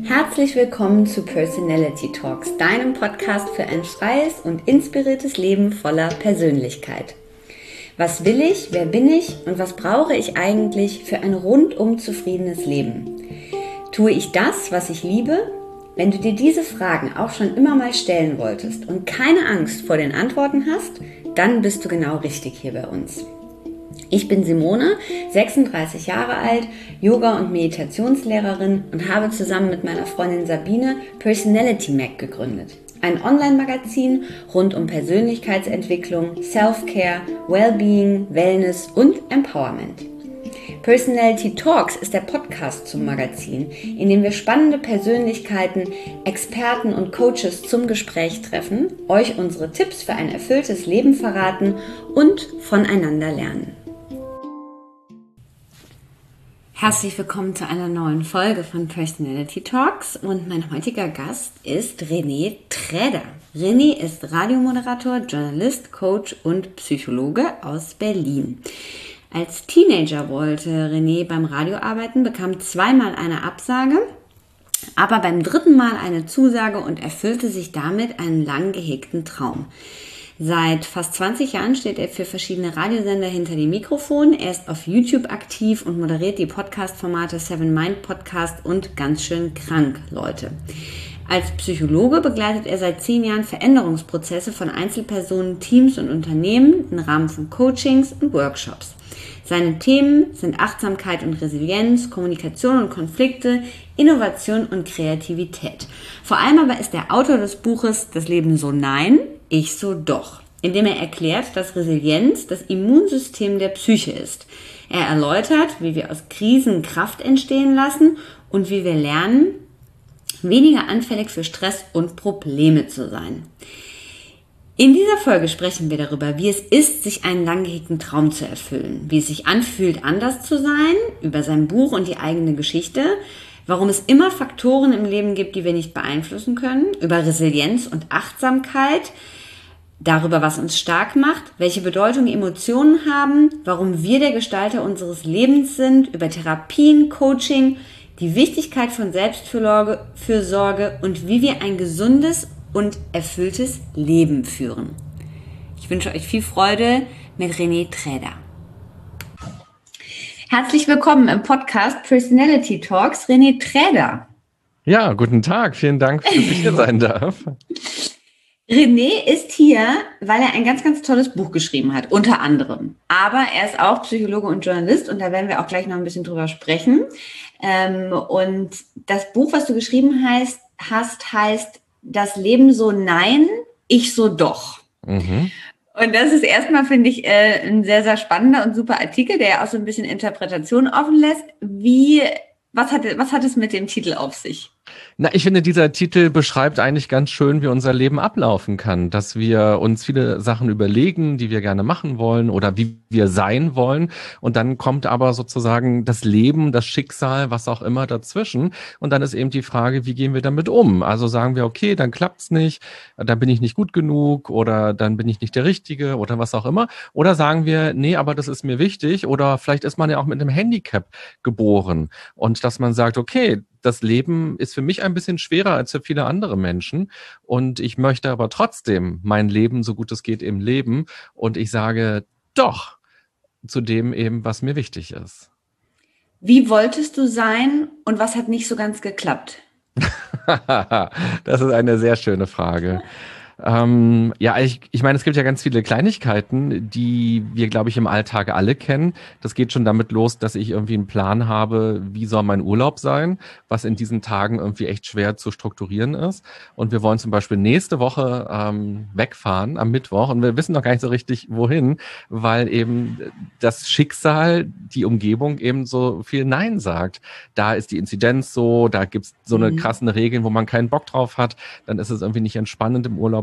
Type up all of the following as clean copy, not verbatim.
Herzlich willkommen zu Personality Talks, deinem Podcast für ein freies und inspiriertes Leben voller Persönlichkeit. Was will ich, wer bin ich und was brauche ich eigentlich für ein rundum zufriedenes Leben? Tue ich das, was ich liebe? Wenn du dir diese Fragen auch schon immer mal stellen wolltest und keine Angst vor den Antworten hast, dann bist du genau richtig hier bei uns. Ich bin Simone, 36 Jahre alt, Yoga- und Meditationslehrerin und habe zusammen mit meiner Freundin Sabine Personality Mag gegründet. Ein Online-Magazin rund um Persönlichkeitsentwicklung, Self-Care, Wellbeing, Wellness und Empowerment. Personality Talks ist der Podcast zum Magazin, in dem wir spannende Persönlichkeiten, Experten und Coaches zum Gespräch treffen, euch unsere Tipps für ein erfülltes Leben verraten und voneinander lernen. Herzlich willkommen zu einer neuen Folge von Personality Talks und mein heutiger Gast ist René Träder. René ist Radiomoderator, Journalist, Coach und Psychologe aus Berlin. Als Teenager wollte René beim Radio arbeiten, bekam zweimal eine Absage, aber beim dritten Mal eine Zusage und erfüllte sich damit einen lang gehegten Traum. Seit fast 20 Jahren steht er für verschiedene Radiosender hinter dem Mikrofon. Er ist auf YouTube aktiv und moderiert die Podcast-Formate Seven Mind Podcast und Ganz schön krank, Leute. Als Psychologe begleitet er seit 10 Jahren Veränderungsprozesse von Einzelpersonen, Teams und Unternehmen im Rahmen von Coachings und Workshops. Seine Themen sind Achtsamkeit und Resilienz, Kommunikation und Konflikte, Innovation und Kreativität. Vor allem aber ist er Autor des Buches Das Leben so nein, ich so doch, in dem er erklärt, dass Resilienz das Immunsystem der Psyche ist. Er erläutert, wie wir aus Krisen Kraft entstehen lassen und wie wir lernen, weniger anfällig für Stress und Probleme zu sein. In dieser Folge sprechen wir darüber, wie es ist, sich einen lang gehegten Traum zu erfüllen, wie es sich anfühlt, anders zu sein, über sein Buch und die eigene Geschichte, warum es immer Faktoren im Leben gibt, die wir nicht beeinflussen können, über Resilienz und Achtsamkeit, darüber, was uns stark macht, welche Bedeutung Emotionen haben, warum wir der Gestalter unseres Lebens sind, über Therapien, Coaching, die Wichtigkeit von Selbstfürsorge und wie wir ein gesundes und erfülltes Leben führen. Ich wünsche euch viel Freude mit René Träder. Herzlich willkommen im Podcast Personality Talks, René Träder. Ja, guten Tag. Vielen Dank, dass ich hier sein darf. René ist hier, weil er ein ganz, ganz tolles Buch geschrieben hat, unter anderem. Aber er ist auch Psychologe und Journalist und da werden wir auch gleich noch ein bisschen drüber sprechen. Und das Buch, was du geschrieben hast, heißt Das Leben so nein, ich so doch. Mhm. Und das ist erstmal, finde ich, ein sehr, sehr spannender und super Artikel, der ja auch so ein bisschen Interpretation offen lässt. Was hat es mit dem Titel auf sich? Na, ich finde, dieser Titel beschreibt eigentlich ganz schön, wie unser Leben ablaufen kann, dass wir uns viele Sachen überlegen, die wir gerne machen wollen oder wie wir sein wollen. Und dann kommt aber sozusagen das Leben, das Schicksal, was auch immer dazwischen. Und dann ist eben die Frage, wie gehen wir damit um? Also sagen wir, okay, dann klappt's nicht, dann bin ich nicht gut genug oder dann bin ich nicht der Richtige oder was auch immer. Oder sagen wir, nee, aber das ist mir wichtig. Oder vielleicht ist man ja auch mit einem Handicap geboren. Und dass man sagt, okay, das Leben ist für mich ein bisschen schwerer als für viele andere Menschen und ich möchte aber trotzdem mein Leben, so gut es geht, eben leben und ich sage doch zu dem eben, was mir wichtig ist. Wie wolltest du sein und was hat nicht so ganz geklappt? Das ist eine sehr schöne Frage. Ja, ich meine, es gibt ja ganz viele Kleinigkeiten, die wir, glaube ich, im Alltag alle kennen. Das geht schon damit los, dass ich irgendwie einen Plan habe, wie soll mein Urlaub sein, was in diesen Tagen irgendwie echt schwer zu strukturieren ist. Und wir wollen zum Beispiel nächste Woche wegfahren am Mittwoch und wir wissen noch gar nicht so richtig, wohin, weil eben das Schicksal, die Umgebung eben so viel Nein sagt. Da ist die Inzidenz so, da gibt's so eine krassen Regeln, wo man keinen Bock drauf hat. Dann ist es irgendwie nicht entspannend im Urlaub.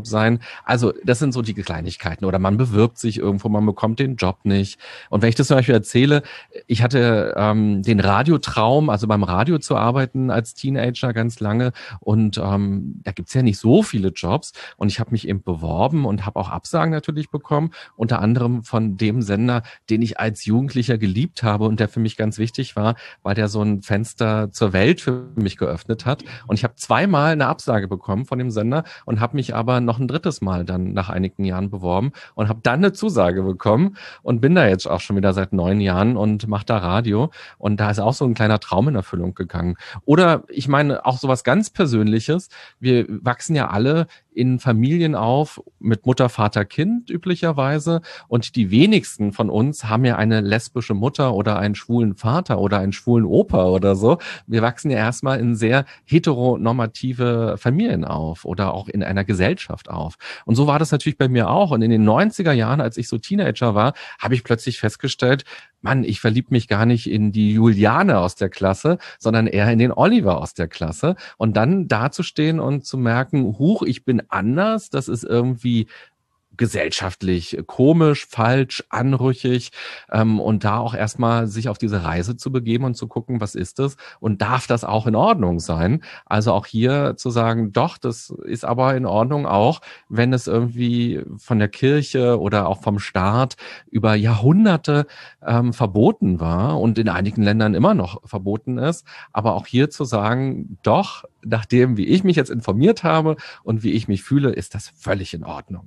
Nebenjob sein. Also das sind so die Kleinigkeiten. Oder man bewirbt sich irgendwo, man bekommt den Job nicht. Und wenn ich das zum Beispiel erzähle, ich hatte den Radiotraum, also beim Radio zu arbeiten als Teenager ganz lange. Und da gibt's ja nicht so viele Jobs. Und ich habe mich eben beworben und habe auch Absagen natürlich bekommen. Unter anderem von dem Sender, den ich als Jugendlicher geliebt habe und der für mich ganz wichtig war, weil der so ein Fenster zur Welt für mich geöffnet hat. Und ich habe zweimal eine Absage bekommen von dem Sender und habe mich aber noch ein drittes Mal dann nach einigen Jahren beworben und habe dann eine Zusage bekommen und bin da jetzt auch schon wieder seit 9 Jahren und mache da Radio. Und da ist auch so ein kleiner Traum in Erfüllung gegangen. Oder ich meine auch sowas ganz Persönliches. Wir wachsen ja alle in Familien auf mit Mutter, Vater, Kind üblicherweise. Und die wenigsten von uns haben ja eine lesbische Mutter oder einen schwulen Vater oder einen schwulen Opa oder so. Wir wachsen ja erstmal in sehr heteronormative Familien auf oder auch in einer Gesellschaft auf. Und so war das natürlich bei mir auch. Und in den 90er Jahren, als ich so Teenager war, habe ich plötzlich festgestellt, Mann, ich verliebe mich gar nicht in die Juliane aus der Klasse, sondern eher in den Oliver aus der Klasse. Und dann dazustehen und zu merken, huch, ich bin anders, das ist irgendwie gesellschaftlich komisch, falsch, anrüchig und da auch erstmal sich auf diese Reise zu begeben und zu gucken, was ist das und darf das auch in Ordnung sein? Also auch hier zu sagen, doch, das ist aber in Ordnung auch, wenn es irgendwie von der Kirche oder auch vom Staat über Jahrhunderte verboten war und in einigen Ländern immer noch verboten ist, aber auch hier zu sagen, doch, nachdem, wie ich mich jetzt informiert habe und wie ich mich fühle, ist das völlig in Ordnung.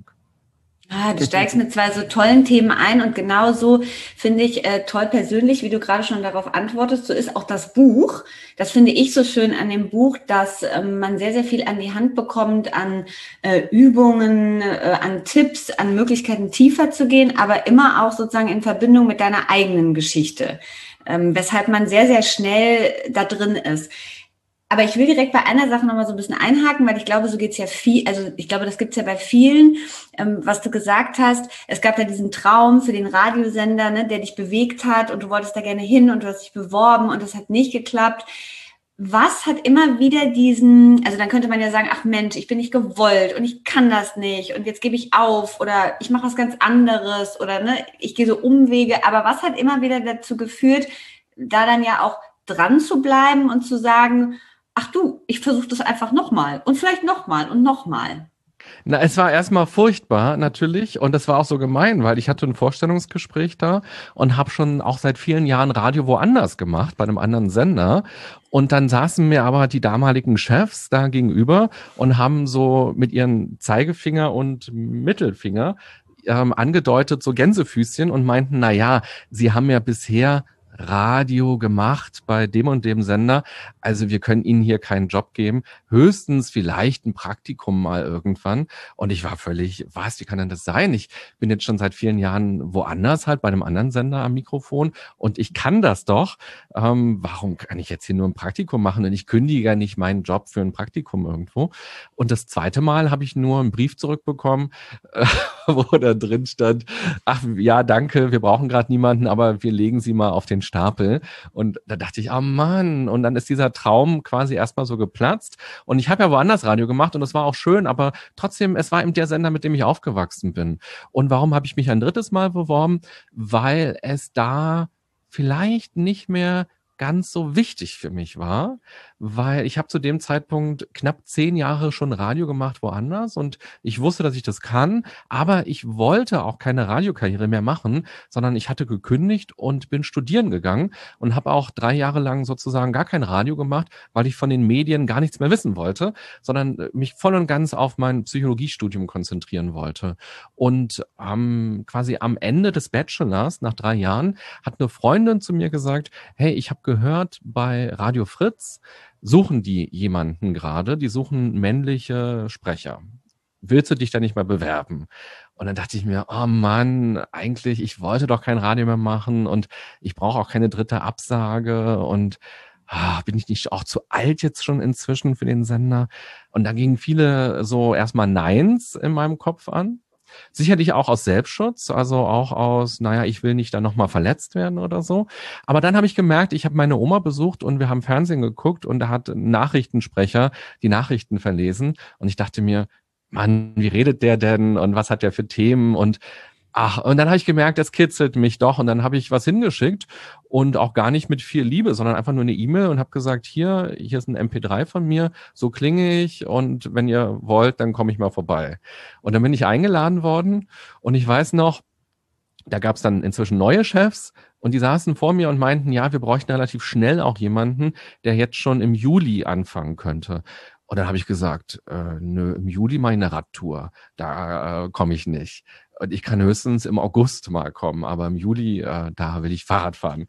Ah, du steigst mit zwei so tollen Themen ein und genauso finde ich toll persönlich, wie du gerade schon darauf antwortest, so ist auch das Buch. Das finde ich so schön an dem Buch, dass man sehr, sehr viel an die Hand bekommt, an Übungen, an Tipps, an Möglichkeiten tiefer zu gehen, aber immer auch sozusagen in Verbindung mit deiner eigenen Geschichte, weshalb man sehr, sehr schnell da drin ist. Aber ich will direkt bei einer Sache nochmal so ein bisschen einhaken, weil ich glaube, so geht's ja viel, also ich glaube, das gibt's ja bei vielen, was du gesagt hast. Es gab ja diesen Traum für den Radiosender, ne, der dich bewegt hat und du wolltest da gerne hin und du hast dich beworben und das hat nicht geklappt. Was hat immer wieder diesen, also dann könnte man ja sagen, ach Mensch, ich bin nicht gewollt und ich kann das nicht und jetzt gebe ich auf oder ich mache was ganz anderes oder ne, ich gehe so Umwege. Aber was hat immer wieder dazu geführt, da dann ja auch dran zu bleiben und zu sagen, ach du, ich versuche das einfach nochmal und vielleicht nochmal und nochmal. Na, es war erstmal furchtbar natürlich und das war auch so gemein, weil ich hatte ein Vorstellungsgespräch da und habe schon auch seit vielen Jahren Radio woanders gemacht, bei einem anderen Sender. Und dann saßen mir aber die damaligen Chefs da gegenüber und haben so mit ihren Zeigefinger und Mittelfinger angedeutet, so Gänsefüßchen und meinten, na ja, sie haben ja bisher Radio gemacht bei dem und dem Sender. Also wir können Ihnen hier keinen Job geben. Höchstens vielleicht ein Praktikum mal irgendwann. Und ich war völlig, was, wie kann denn das sein? Ich bin jetzt schon seit vielen Jahren woanders halt bei einem anderen Sender am Mikrofon und ich kann das doch. Warum kann ich jetzt hier nur ein Praktikum machen? Und ich kündige ja nicht meinen Job für ein Praktikum irgendwo. Und das zweite Mal habe ich nur einen Brief zurückbekommen, wo da drin stand, ach ja, danke, wir brauchen gerade niemanden, aber wir legen Sie mal auf den Stapel. Und da dachte ich, oh Mann, und dann ist dieser Traum quasi erstmal so geplatzt. Und ich habe ja woanders Radio gemacht und das war auch schön, aber trotzdem, es war eben der Sender, mit dem ich aufgewachsen bin. Und warum habe ich mich ein drittes Mal beworben? Weil es da vielleicht nicht mehr ganz so wichtig für mich war, weil ich habe zu dem Zeitpunkt knapp 10 Jahre schon Radio gemacht woanders und ich wusste, dass ich das kann, aber ich wollte auch keine Radiokarriere mehr machen, sondern ich hatte gekündigt und bin studieren gegangen und habe auch 3 Jahre lang sozusagen gar kein Radio gemacht, weil ich von den Medien gar nichts mehr wissen wollte, sondern mich voll und ganz auf mein Psychologiestudium konzentrieren wollte. Und quasi am Ende des Bachelors, nach 3 Jahren, hat eine Freundin zu mir gesagt, hey, ich habe gehört, bei Radio Fritz suchen die jemanden gerade, die suchen männliche Sprecher. Willst du dich da nicht mal bewerben? Und dann dachte ich mir, oh Mann, eigentlich, ich wollte doch kein Radio mehr machen und ich brauche auch keine dritte Absage und bin ich nicht auch zu alt jetzt schon inzwischen für den Sender? Und da gingen viele so erstmal Neins in meinem Kopf an. Sicherlich auch aus Selbstschutz, also auch aus, naja, ich will nicht da nochmal verletzt werden oder so. Aber dann habe ich gemerkt, ich habe meine Oma besucht und wir haben Fernsehen geguckt und da hat ein Nachrichtensprecher die Nachrichten verlesen. Und ich dachte mir, Mann, wie redet der denn und was hat der für Themen und ach, und dann habe ich gemerkt, das kitzelt mich doch und dann habe ich was hingeschickt und auch gar nicht mit viel Liebe, sondern einfach nur eine E-Mail und habe gesagt, hier ist ein MP3 von mir, so klinge ich und wenn ihr wollt, dann komme ich mal vorbei. Und dann bin ich eingeladen worden und ich weiß noch, da gab es dann inzwischen neue Chefs und die saßen vor mir und meinten, ja, wir bräuchten relativ schnell auch jemanden, der jetzt schon im Juli anfangen könnte. Und dann habe ich gesagt, nö, im Juli mache ich eine Radtour, da komme ich nicht. Und ich kann höchstens im August mal kommen, aber im Juli, da will ich Fahrrad fahren.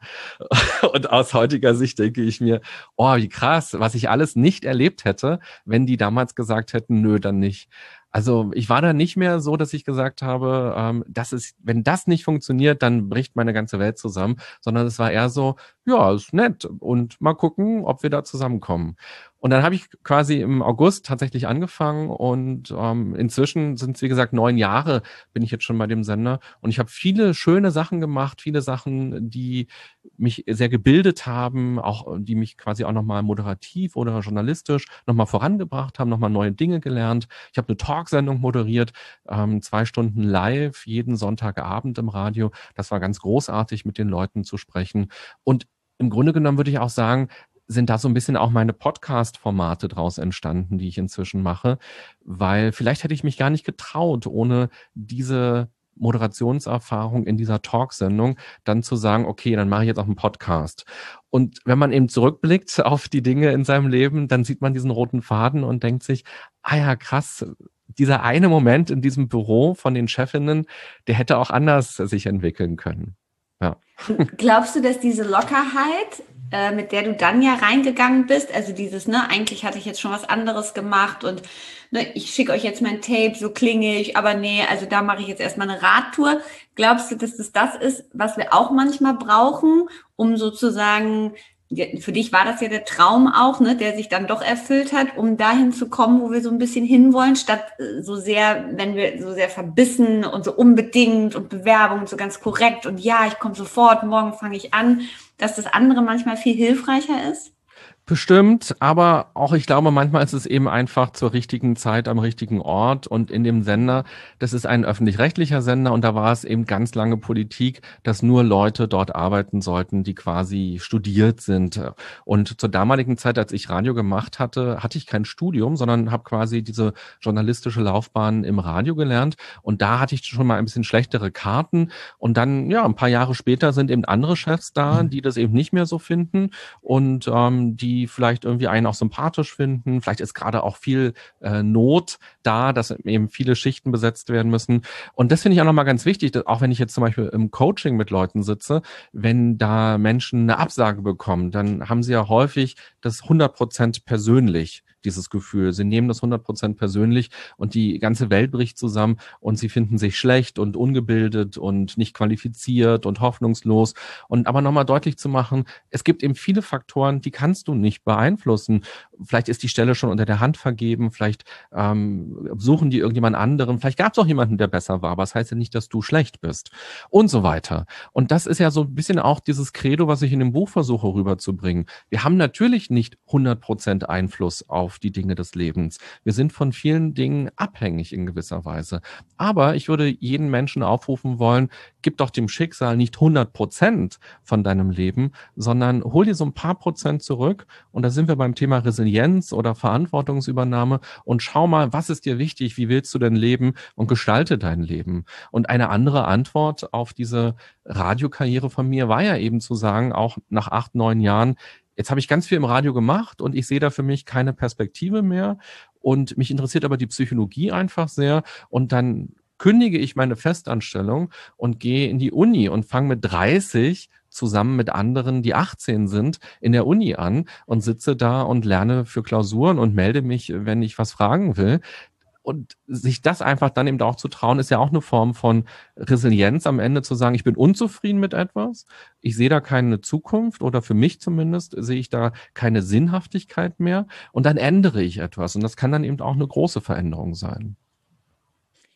Und aus heutiger Sicht denke ich mir, oh, wie krass, was ich alles nicht erlebt hätte, wenn die damals gesagt hätten, nö, dann nicht. Also ich war da nicht mehr so, dass ich gesagt habe, wenn das nicht funktioniert, dann bricht meine ganze Welt zusammen, sondern es war eher so, ja, ist nett und mal gucken, ob wir da zusammenkommen. Und dann habe ich quasi im August tatsächlich angefangen und inzwischen sind es, wie gesagt, 9 Jahre bin ich jetzt schon bei dem Sender und ich habe viele schöne Sachen gemacht, viele Sachen, die mich sehr gebildet haben, auch die mich quasi auch nochmal moderativ oder journalistisch nochmal vorangebracht haben, nochmal neue Dinge gelernt. Ich habe eine Talksendung moderiert, 2 Stunden live, jeden Sonntagabend im Radio. Das war ganz großartig, mit den Leuten zu sprechen. Und im Grunde genommen würde ich auch sagen, sind da so ein bisschen auch meine Podcast-Formate draus entstanden, die ich inzwischen mache, weil vielleicht hätte ich mich gar nicht getraut, ohne diese Moderationserfahrung in dieser Talksendung dann zu sagen, okay, dann mache ich jetzt auch einen Podcast. Und wenn man eben zurückblickt auf die Dinge in seinem Leben, dann sieht man diesen roten Faden und denkt sich, ah ja, krass, dieser eine Moment in diesem Büro von den Chefinnen, der hätte auch anders sich entwickeln können. Ja. Glaubst du, dass diese Lockerheit, mit der du dann ja reingegangen bist, also dieses, ne, eigentlich hatte ich jetzt schon was anderes gemacht und ne, ich schicke euch jetzt mein Tape, so klinge ich, aber nee, also da mache ich jetzt erstmal eine Radtour. Glaubst du, dass das ist, was wir auch manchmal brauchen, um sozusagen, für dich war das ja der Traum auch, ne, der sich dann doch erfüllt hat, um dahin zu kommen, wo wir so ein bisschen hinwollen, statt so sehr, wenn wir so sehr verbissen und so unbedingt und Bewerbung und so ganz korrekt und ja, ich komme sofort, morgen fange ich an, dass das andere manchmal viel hilfreicher ist? Bestimmt, aber auch ich glaube, manchmal ist es eben einfach zur richtigen Zeit am richtigen Ort und in dem Sender, das ist ein öffentlich-rechtlicher Sender und da war es eben ganz lange Politik, dass nur Leute dort arbeiten sollten, die quasi studiert sind. Und zur damaligen Zeit, als ich Radio gemacht hatte, hatte ich kein Studium, sondern habe quasi diese journalistische Laufbahn im Radio gelernt und da hatte ich schon mal ein bisschen schlechtere Karten und dann, ja, ein paar Jahre später sind eben andere Chefs da, die das eben nicht mehr so finden und die vielleicht irgendwie einen auch sympathisch finden. Vielleicht ist gerade auch viel Not da, dass eben viele Schichten besetzt werden müssen. Und das finde ich auch nochmal ganz wichtig, dass, auch wenn ich jetzt zum Beispiel im Coaching mit Leuten sitze, wenn da Menschen eine Absage bekommen, dann haben sie ja häufig das 100% persönlich, dieses Gefühl. Sie nehmen das 100% persönlich und die ganze Welt bricht zusammen und sie finden sich schlecht und ungebildet und nicht qualifiziert und hoffnungslos. Und aber nochmal deutlich zu machen, es gibt eben viele Faktoren, die kannst du nicht beeinflussen. Vielleicht ist die Stelle schon unter der Hand vergeben, vielleicht suchen die irgendjemand anderen, vielleicht gab es auch jemanden, der besser war, aber das heißt ja nicht, dass du schlecht bist und so weiter. Und das ist ja so ein bisschen auch dieses Credo, was ich in dem Buch versuche rüberzubringen. Wir haben natürlich nicht 100% Einfluss auf die Dinge des Lebens. Wir sind von vielen Dingen abhängig in gewisser Weise. Aber ich würde jeden Menschen aufrufen wollen, gib doch dem Schicksal nicht 100% von deinem Leben, sondern hol dir so ein paar Prozent zurück. Und da sind wir beim Thema Resilienz oder Verantwortungsübernahme und schau mal, was ist dir wichtig, wie willst du denn leben und gestalte dein Leben. Und eine andere Antwort auf diese Radiokarriere von mir war ja eben zu sagen, auch nach 8, 9 Jahren, jetzt habe ich ganz viel im Radio gemacht und ich sehe da für mich keine Perspektive mehr und mich interessiert aber die Psychologie einfach sehr und dann kündige ich meine Festanstellung und gehe in die Uni und fange mit 30 zusammen mit anderen, die 18 sind, in der Uni an und sitze da und lerne für Klausuren und melde mich, wenn ich was fragen will. Und sich das einfach dann eben auch zu trauen, ist ja auch eine Form von Resilienz am Ende zu sagen, ich bin unzufrieden mit etwas, ich sehe da keine Zukunft oder für mich zumindest sehe ich da keine Sinnhaftigkeit mehr und dann ändere ich etwas. Und das kann dann eben auch eine große Veränderung sein.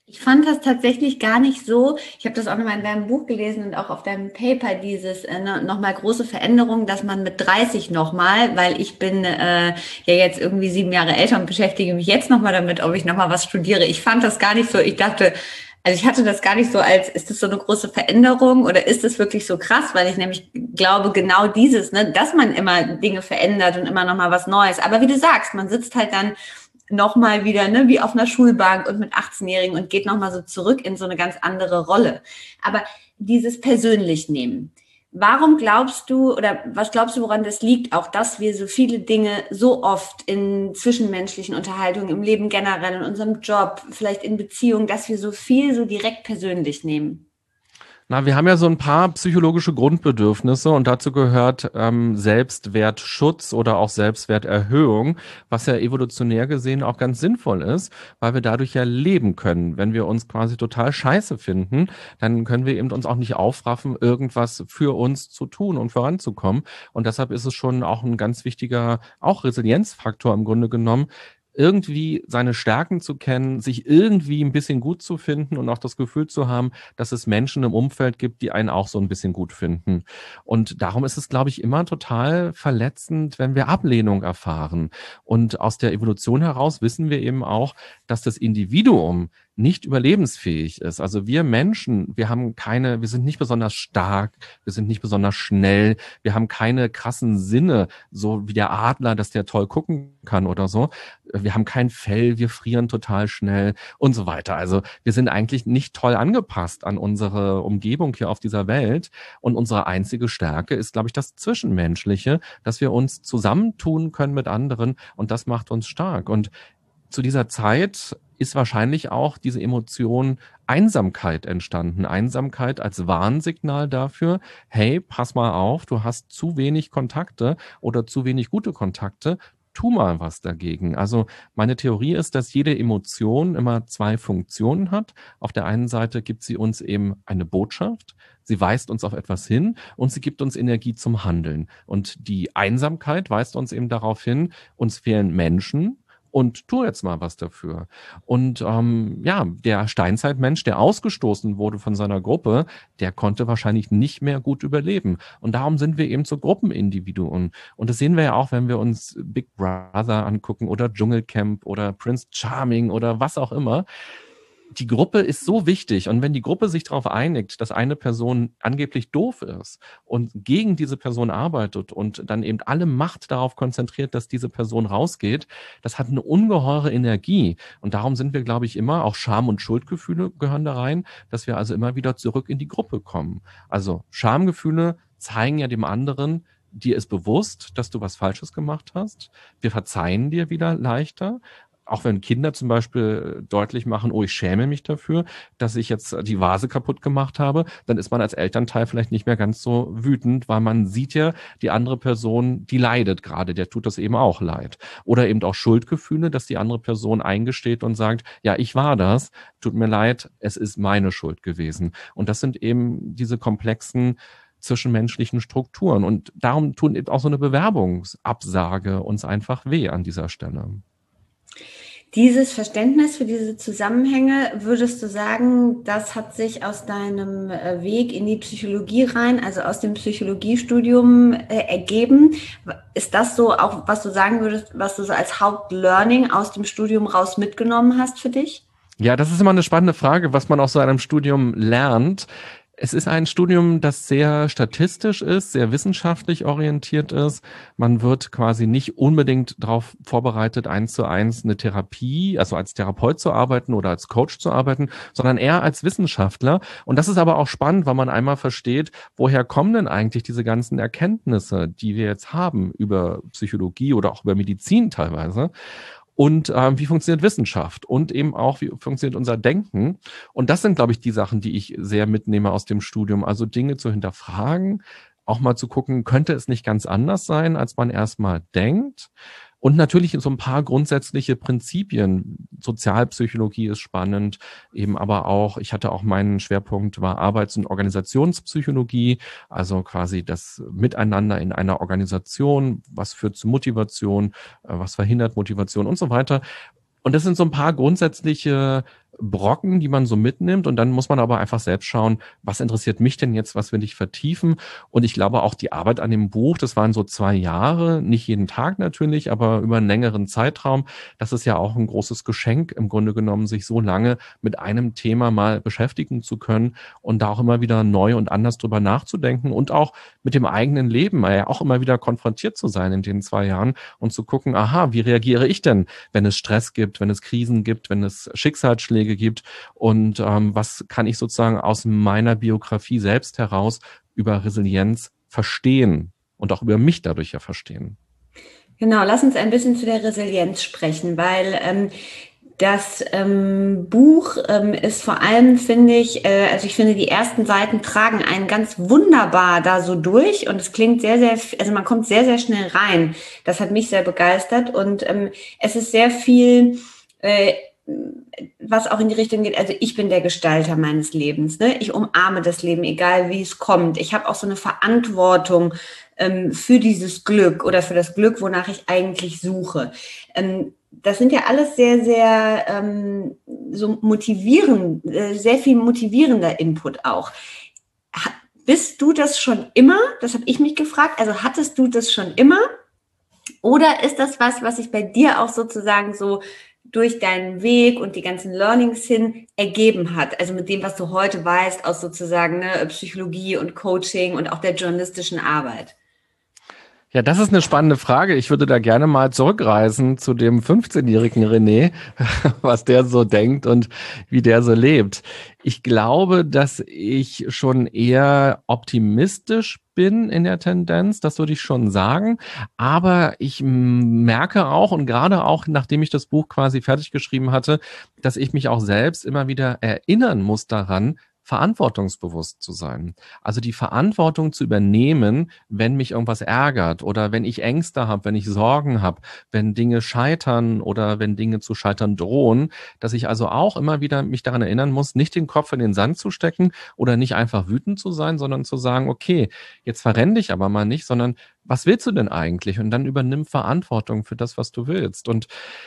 Ich fand das tatsächlich gar nicht so. Ich habe das auch nochmal in deinem Buch gelesen und auch auf deinem Paper, dieses nochmal große Veränderung, dass man mit 30 nochmal, weil ich bin ja jetzt irgendwie 7 Jahre älter und beschäftige mich jetzt nochmal damit, ob ich nochmal was studiere. Ich fand das gar nicht so. Ich dachte, also ich hatte das gar nicht so als, ist das so eine große Veränderung oder ist das wirklich so krass? Weil ich nämlich glaube, genau dieses, ne, dass man immer Dinge verändert und immer nochmal was Neues. Aber wie du sagst, man sitzt halt dann nochmal wieder, ne, wie auf einer Schulbank und mit 18-Jährigen und geht nochmal so zurück in so eine ganz andere Rolle. Aber dieses persönlich nehmen. Warum glaubst du oder was glaubst du, woran das liegt, auch dass wir so viele Dinge so oft in zwischenmenschlichen Unterhaltungen, im Leben generell, in unserem Job, vielleicht in Beziehungen, dass wir so viel so direkt persönlich nehmen? Na, wir haben ja so ein paar psychologische Grundbedürfnisse und dazu gehört Selbstwertschutz oder auch Selbstwerterhöhung, was ja evolutionär gesehen auch ganz sinnvoll ist, weil wir dadurch ja leben können. Wenn wir uns quasi total scheiße finden, dann können wir eben uns auch nicht aufraffen, irgendwas für uns zu tun und voranzukommen. Und deshalb ist es schon auch ein ganz wichtiger, auch Resilienzfaktor im Grunde genommen, irgendwie seine Stärken zu kennen, sich irgendwie ein bisschen gut zu finden und auch das Gefühl zu haben, dass es Menschen im Umfeld gibt, die einen auch so ein bisschen gut finden. Und darum ist es, glaube ich, immer total verletzend, wenn wir Ablehnung erfahren. Und aus der Evolution heraus wissen wir eben auch, dass das Individuum nicht überlebensfähig ist. Also wir Menschen, wir sind nicht besonders stark, wir sind nicht besonders schnell, wir haben keine krassen Sinne, so wie der Adler, dass der toll gucken kann oder so. Wir haben kein Fell, wir frieren total schnell und so weiter. Also wir sind eigentlich nicht toll angepasst an unsere Umgebung hier auf dieser Welt. Und unsere einzige Stärke ist, glaube ich, das Zwischenmenschliche, dass wir uns zusammentun können mit anderen und das macht uns stark. Und zu dieser Zeit ist wahrscheinlich auch diese Emotion Einsamkeit entstanden. Einsamkeit als Warnsignal dafür, hey, pass mal auf, du hast zu wenig Kontakte oder zu wenig gute Kontakte. Tu mal was dagegen. Also meine Theorie ist, dass jede Emotion immer zwei Funktionen hat. Auf der einen Seite gibt sie uns eben eine Botschaft. Sie weist uns auf etwas hin und sie gibt uns Energie zum Handeln. Und die Einsamkeit weist uns eben darauf hin, uns fehlen Menschen, und tu jetzt mal was dafür. Und ja, der Steinzeitmensch, der ausgestoßen wurde von seiner Gruppe, der konnte wahrscheinlich nicht mehr gut überleben. Und darum sind wir eben so Gruppenindividuen. Und das sehen wir ja auch, wenn wir uns Big Brother angucken oder Dschungelcamp oder Prince Charming oder was auch immer. Die Gruppe ist so wichtig und wenn die Gruppe sich darauf einigt, dass eine Person angeblich doof ist und gegen diese Person arbeitet und dann eben alle Macht darauf konzentriert, dass diese Person rausgeht, das hat eine ungeheure Energie und darum sind wir, glaube ich, immer, auch Scham- und Schuldgefühle gehören da rein, dass wir also immer wieder zurück in die Gruppe kommen. Also Schamgefühle zeigen ja dem anderen, dir ist bewusst, dass du was Falsches gemacht hast. Wir verzeihen dir wieder leichter. Auch wenn Kinder zum Beispiel deutlich machen, oh, ich schäme mich dafür, dass ich jetzt die Vase kaputt gemacht habe, dann ist man als Elternteil vielleicht nicht mehr ganz so wütend, weil man sieht ja, die andere Person, die leidet gerade, der tut das eben auch leid. Oder eben auch Schuldgefühle, dass die andere Person eingesteht und sagt, ja, ich war das, tut mir leid, es ist meine Schuld gewesen. Und das sind eben diese komplexen zwischenmenschlichen Strukturen. Und darum tun eben auch so eine Bewerbungsabsage uns einfach weh an dieser Stelle. Dieses Verständnis für diese Zusammenhänge, würdest du sagen, das hat sich aus deinem Weg in die Psychologie rein, also aus dem Psychologiestudium ergeben? Ist das so auch, was du sagen würdest, was du so als Hauptlearning aus dem Studium raus mitgenommen hast für dich? Ja, das ist immer eine spannende Frage, was man aus so einem Studium lernt. Es ist ein Studium, das sehr statistisch ist, sehr wissenschaftlich orientiert ist. Man wird quasi nicht unbedingt darauf vorbereitet, 1:1 eine Therapie, also als Therapeut zu arbeiten oder als Coach zu arbeiten, sondern eher als Wissenschaftler. Und das ist aber auch spannend, weil man einmal versteht, woher kommen denn eigentlich diese ganzen Erkenntnisse, die wir jetzt haben über Psychologie oder auch über Medizin teilweise. Und wie funktioniert Wissenschaft und eben auch, wie funktioniert unser Denken. Und das sind, glaube ich, die Sachen, die ich sehr mitnehme aus dem Studium. Also Dinge zu hinterfragen, auch mal zu gucken, könnte es nicht ganz anders sein, als man erstmal denkt. Und natürlich so ein paar grundsätzliche Prinzipien. Sozialpsychologie ist spannend, eben aber auch, ich hatte auch meinen Schwerpunkt war Arbeits- und Organisationspsychologie, also quasi das Miteinander in einer Organisation, was führt zu Motivation, was verhindert Motivation und so weiter. Und das sind so ein paar grundsätzliche Brocken, die man so mitnimmt. Und dann muss man aber einfach selbst schauen, was interessiert mich denn jetzt, was will ich vertiefen. Und ich glaube auch die Arbeit an dem Buch, das waren so 2 Jahre, nicht jeden Tag natürlich, aber über einen längeren Zeitraum. Das ist ja auch ein großes Geschenk im Grunde genommen, sich so lange mit einem Thema mal beschäftigen zu können und da auch immer wieder neu und anders drüber nachzudenken und auch mit dem eigenen Leben ja auch immer wieder konfrontiert zu sein in den 2 Jahren und zu gucken, aha, wie reagiere ich denn, wenn es Stress gibt, wenn es Krisen gibt, wenn es Schicksalsschläge gibt und was kann ich sozusagen aus meiner Biografie selbst heraus über Resilienz verstehen und auch über mich dadurch ja verstehen. Genau, lass uns ein bisschen zu der Resilienz sprechen, weil das Buch ist vor allem, finde ich, also ich finde, die ersten Seiten tragen einen ganz wunderbar da so durch und es klingt sehr, sehr, also man kommt sehr, sehr schnell rein. Das hat mich sehr begeistert und es ist sehr viel, was auch in die Richtung geht, also ich bin der Gestalter meines Lebens, ne? Ich umarme das Leben, egal wie es kommt. Ich habe auch so eine Verantwortung für dieses Glück oder für das Glück, wonach ich eigentlich suche. Das sind ja alles sehr, sehr so motivierend, sehr viel motivierender Input auch. Bist du das schon immer? Das habe ich mich gefragt. Also hattest du das schon immer? Oder ist das was sich bei dir auch sozusagen so durch deinen Weg und die ganzen Learnings hin ergeben hat? Also mit dem, was du heute weißt aus sozusagen Psychologie und Coaching und auch der journalistischen Arbeit. Ja, das ist eine spannende Frage. Ich würde da gerne mal zurückreisen zu dem 15-jährigen René, was der so denkt und wie der so lebt. Ich glaube, dass ich schon eher optimistisch bin in der Tendenz, das würde ich schon sagen. Aber ich merke auch und gerade auch, nachdem ich das Buch quasi fertig geschrieben hatte, dass ich mich auch selbst immer wieder erinnern muss daran, verantwortungsbewusst zu sein. Also die Verantwortung zu übernehmen, wenn mich irgendwas ärgert oder wenn ich Ängste habe, wenn ich Sorgen habe, wenn Dinge scheitern oder wenn Dinge zu scheitern drohen, dass ich also auch immer wieder mich daran erinnern muss, nicht den Kopf in den Sand zu stecken oder nicht einfach wütend zu sein, sondern zu sagen, okay, jetzt verrenn dich aber mal nicht, sondern was willst du denn eigentlich? Und dann übernimm Verantwortung für das, was du willst. Und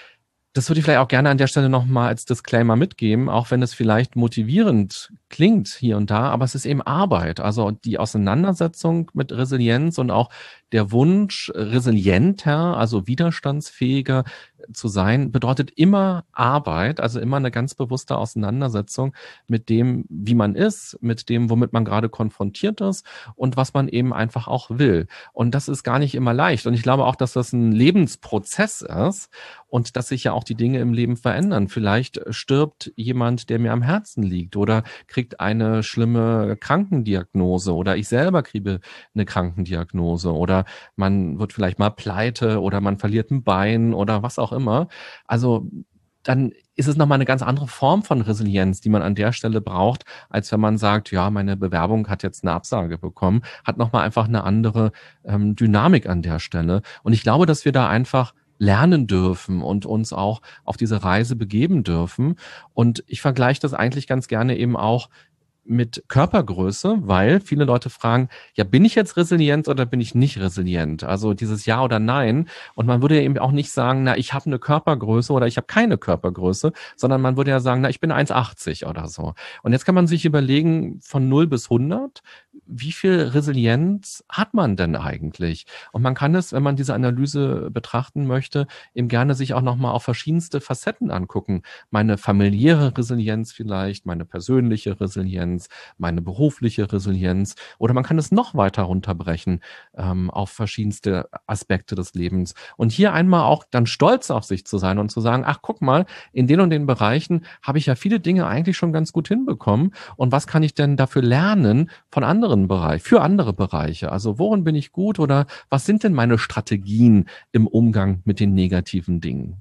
das würde ich vielleicht auch gerne an der Stelle nochmal als Disclaimer mitgeben, auch wenn es vielleicht motivierend klingt hier und da, aber es ist eben Arbeit. Also die Auseinandersetzung mit Resilienz und auch der Wunsch, resilienter, also widerstandsfähiger zu sein, bedeutet immer Arbeit, also immer eine ganz bewusste Auseinandersetzung mit dem, wie man ist, mit dem, womit man gerade konfrontiert ist und was man eben einfach auch will. Und das ist gar nicht immer leicht. Und ich glaube auch, dass das ein Lebensprozess ist und dass sich ja auch die Dinge im Leben verändern. Vielleicht stirbt jemand, der mir am Herzen liegt oder kriegt eine schlimme Krankendiagnose oder ich selber kriege eine Krankendiagnose oder man wird vielleicht mal pleite oder man verliert ein Bein oder was auch immer. Also dann ist es nochmal eine ganz andere Form von Resilienz, die man an der Stelle braucht, als wenn man sagt, ja, meine Bewerbung hat jetzt eine Absage bekommen, hat nochmal einfach eine andere Dynamik an der Stelle. Und ich glaube, dass wir da einfach lernen dürfen und uns auch auf diese Reise begeben dürfen. Und ich vergleiche das eigentlich ganz gerne eben auch mit Körpergröße, weil viele Leute fragen, ja, bin ich jetzt resilient oder bin ich nicht resilient? Also dieses Ja oder Nein. Und man würde ja eben auch nicht sagen, na, ich habe eine Körpergröße oder ich habe keine Körpergröße, sondern man würde ja sagen, na, ich bin 1,80 oder so. Und jetzt kann man sich überlegen, von 0 bis 100, wie viel Resilienz hat man denn eigentlich? Und man kann es, wenn man diese Analyse betrachten möchte, eben gerne sich auch nochmal auf verschiedenste Facetten angucken. Meine familiäre Resilienz vielleicht, meine persönliche Resilienz, meine berufliche Resilienz. Oder man kann es noch weiter runterbrechen auf verschiedenste Aspekte des Lebens. Und hier einmal auch dann stolz auf sich zu sein und zu sagen, ach, guck mal, in den und den Bereichen habe ich ja viele Dinge eigentlich schon ganz gut hinbekommen. Und was kann ich denn dafür lernen von anderen Bereichen, für andere Bereiche? Also worin bin ich gut oder was sind denn meine Strategien im Umgang mit den negativen Dingen?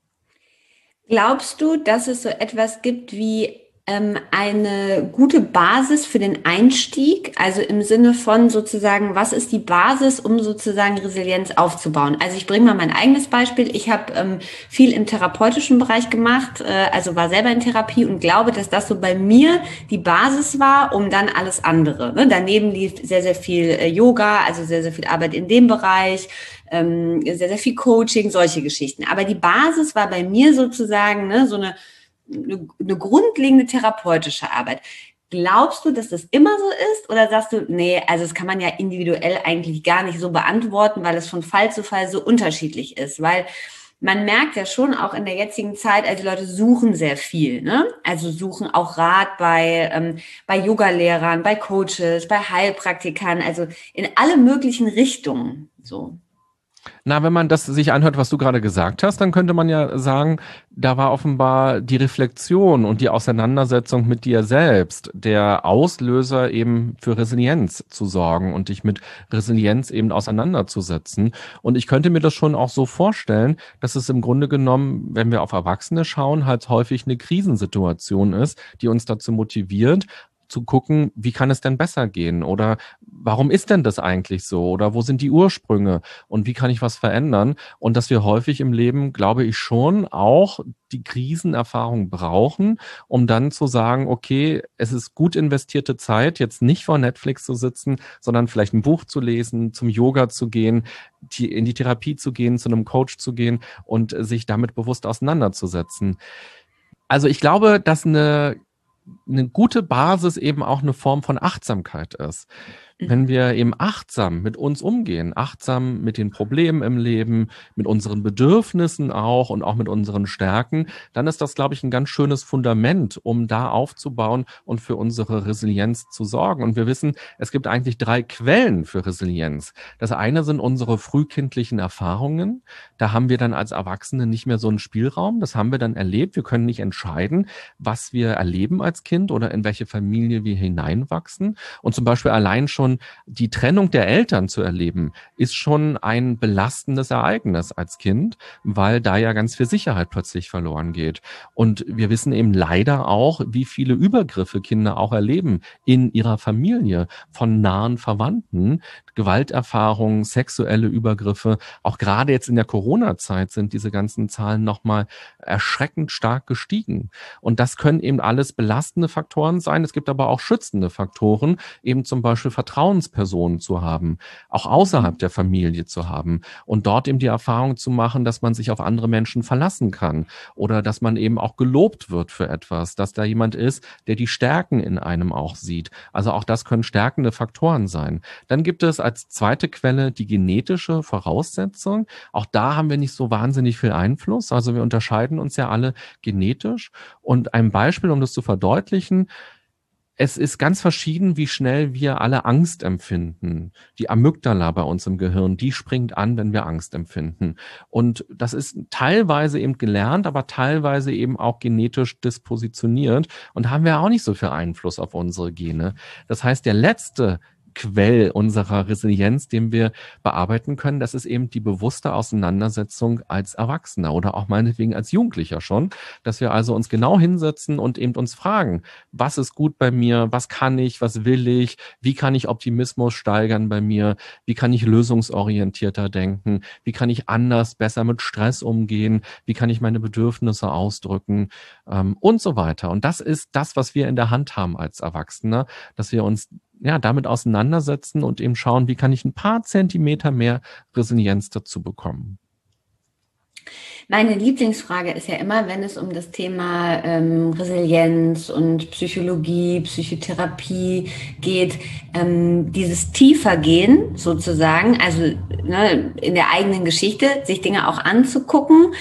Glaubst du, dass es so etwas gibt wie eine gute Basis für den Einstieg? Also im Sinne von sozusagen, was ist die Basis, um sozusagen Resilienz aufzubauen? Also ich bringe mal mein eigenes Beispiel. Ich habe viel im therapeutischen Bereich gemacht, also war selber in Therapie und glaube, dass das so bei mir die Basis war, um dann alles andere. Ne? Daneben lief sehr, sehr viel Yoga, also sehr, sehr viel Arbeit in dem Bereich, sehr, sehr viel Coaching, solche Geschichten. Aber die Basis war bei mir sozusagen so eine eine grundlegende therapeutische Arbeit. Glaubst du, dass das immer so ist? Oder sagst du, nee, also das kann man ja individuell eigentlich gar nicht so beantworten, weil es von Fall zu Fall so unterschiedlich ist? Weil man merkt ja schon auch in der jetzigen Zeit, also die Leute suchen sehr viel, ne? Also suchen auch Rat bei Yogalehrern, bei Coaches, bei Heilpraktikern, also in alle möglichen Richtungen, so. Na, wenn man das sich anhört, was du gerade gesagt hast, dann könnte man ja sagen, da war offenbar die Reflexion und die Auseinandersetzung mit dir selbst der Auslöser eben für Resilienz zu sorgen und dich mit Resilienz eben auseinanderzusetzen. Und ich könnte mir das schon auch so vorstellen, dass es im Grunde genommen, wenn wir auf Erwachsene schauen, halt häufig eine Krisensituation ist, die uns dazu motiviert, zu gucken, wie kann es denn besser gehen? Oder warum ist denn das eigentlich so? Oder wo sind die Ursprünge? Und wie kann ich was verändern? Und dass wir häufig im Leben, glaube ich schon, auch die Krisenerfahrung brauchen, um dann zu sagen, okay, es ist gut investierte Zeit, jetzt nicht vor Netflix zu sitzen, sondern vielleicht ein Buch zu lesen, zum Yoga zu gehen, in die Therapie zu gehen, zu einem Coach zu gehen und sich damit bewusst auseinanderzusetzen. Also ich glaube, dass eine gute Basis eben auch eine Form von Achtsamkeit ist. Wenn wir eben achtsam mit uns umgehen, achtsam mit den Problemen im Leben, mit unseren Bedürfnissen auch und auch mit unseren Stärken, dann ist das, glaube ich, ein ganz schönes Fundament, um da aufzubauen und für unsere Resilienz zu sorgen. Und wir wissen, es gibt eigentlich 3 Quellen für Resilienz. Das eine sind unsere frühkindlichen Erfahrungen. Da haben wir dann als Erwachsene nicht mehr so einen Spielraum. Das haben wir dann erlebt. Wir können nicht entscheiden, was wir erleben als Kind oder in welche Familie wir hineinwachsen. Und zum Beispiel allein schon die Trennung der Eltern zu erleben, ist schon ein belastendes Ereignis als Kind, weil da ja ganz viel Sicherheit plötzlich verloren geht. Und wir wissen eben leider auch, wie viele Übergriffe Kinder auch erleben in ihrer Familie von nahen Verwandten, Gewalterfahrungen, sexuelle Übergriffe. Auch gerade jetzt in der Corona-Zeit sind diese ganzen Zahlen nochmal erschreckend stark gestiegen. Und das können eben alles belastende Faktoren sein. Es gibt aber auch schützende Faktoren, eben zum Beispiel Vertrauenspersonen zu haben, auch außerhalb der Familie zu haben und dort eben die Erfahrung zu machen, dass man sich auf andere Menschen verlassen kann oder dass man eben auch gelobt wird für etwas, dass da jemand ist, der die Stärken in einem auch sieht. Also auch das können stärkende Faktoren sein. Dann gibt es als zweite Quelle die genetische Voraussetzung. Auch da haben wir nicht so wahnsinnig viel Einfluss. Also wir unterscheiden uns ja alle genetisch. Und ein Beispiel, um das zu verdeutlichen: Es ist ganz verschieden, wie schnell wir alle Angst empfinden. Die Amygdala bei uns im Gehirn, die springt an, wenn wir Angst empfinden. Und das ist teilweise eben gelernt, aber teilweise eben auch genetisch dispositioniert. Und da haben wir auch nicht so viel Einfluss auf unsere Gene. Das heißt, der letzte Quell unserer Resilienz, den wir bearbeiten können, das ist eben die bewusste Auseinandersetzung als Erwachsener oder auch meinetwegen als Jugendlicher schon, dass wir also uns genau hinsetzen und eben uns fragen, was ist gut bei mir, was kann ich, was will ich, wie kann ich Optimismus steigern bei mir, wie kann ich lösungsorientierter denken, wie kann ich anders, besser mit Stress umgehen, wie kann ich meine Bedürfnisse ausdrücken und so weiter. Und das ist das, was wir in der Hand haben als Erwachsener, dass wir uns damit auseinandersetzen und eben schauen, wie kann ich ein paar Zentimeter mehr Resilienz dazu bekommen. Meine Lieblingsfrage ist ja immer, wenn es um das Thema Resilienz und Psychologie, Psychotherapie geht, dieses Tiefergehen sozusagen, also in der eigenen Geschichte, sich Dinge auch anzugucken.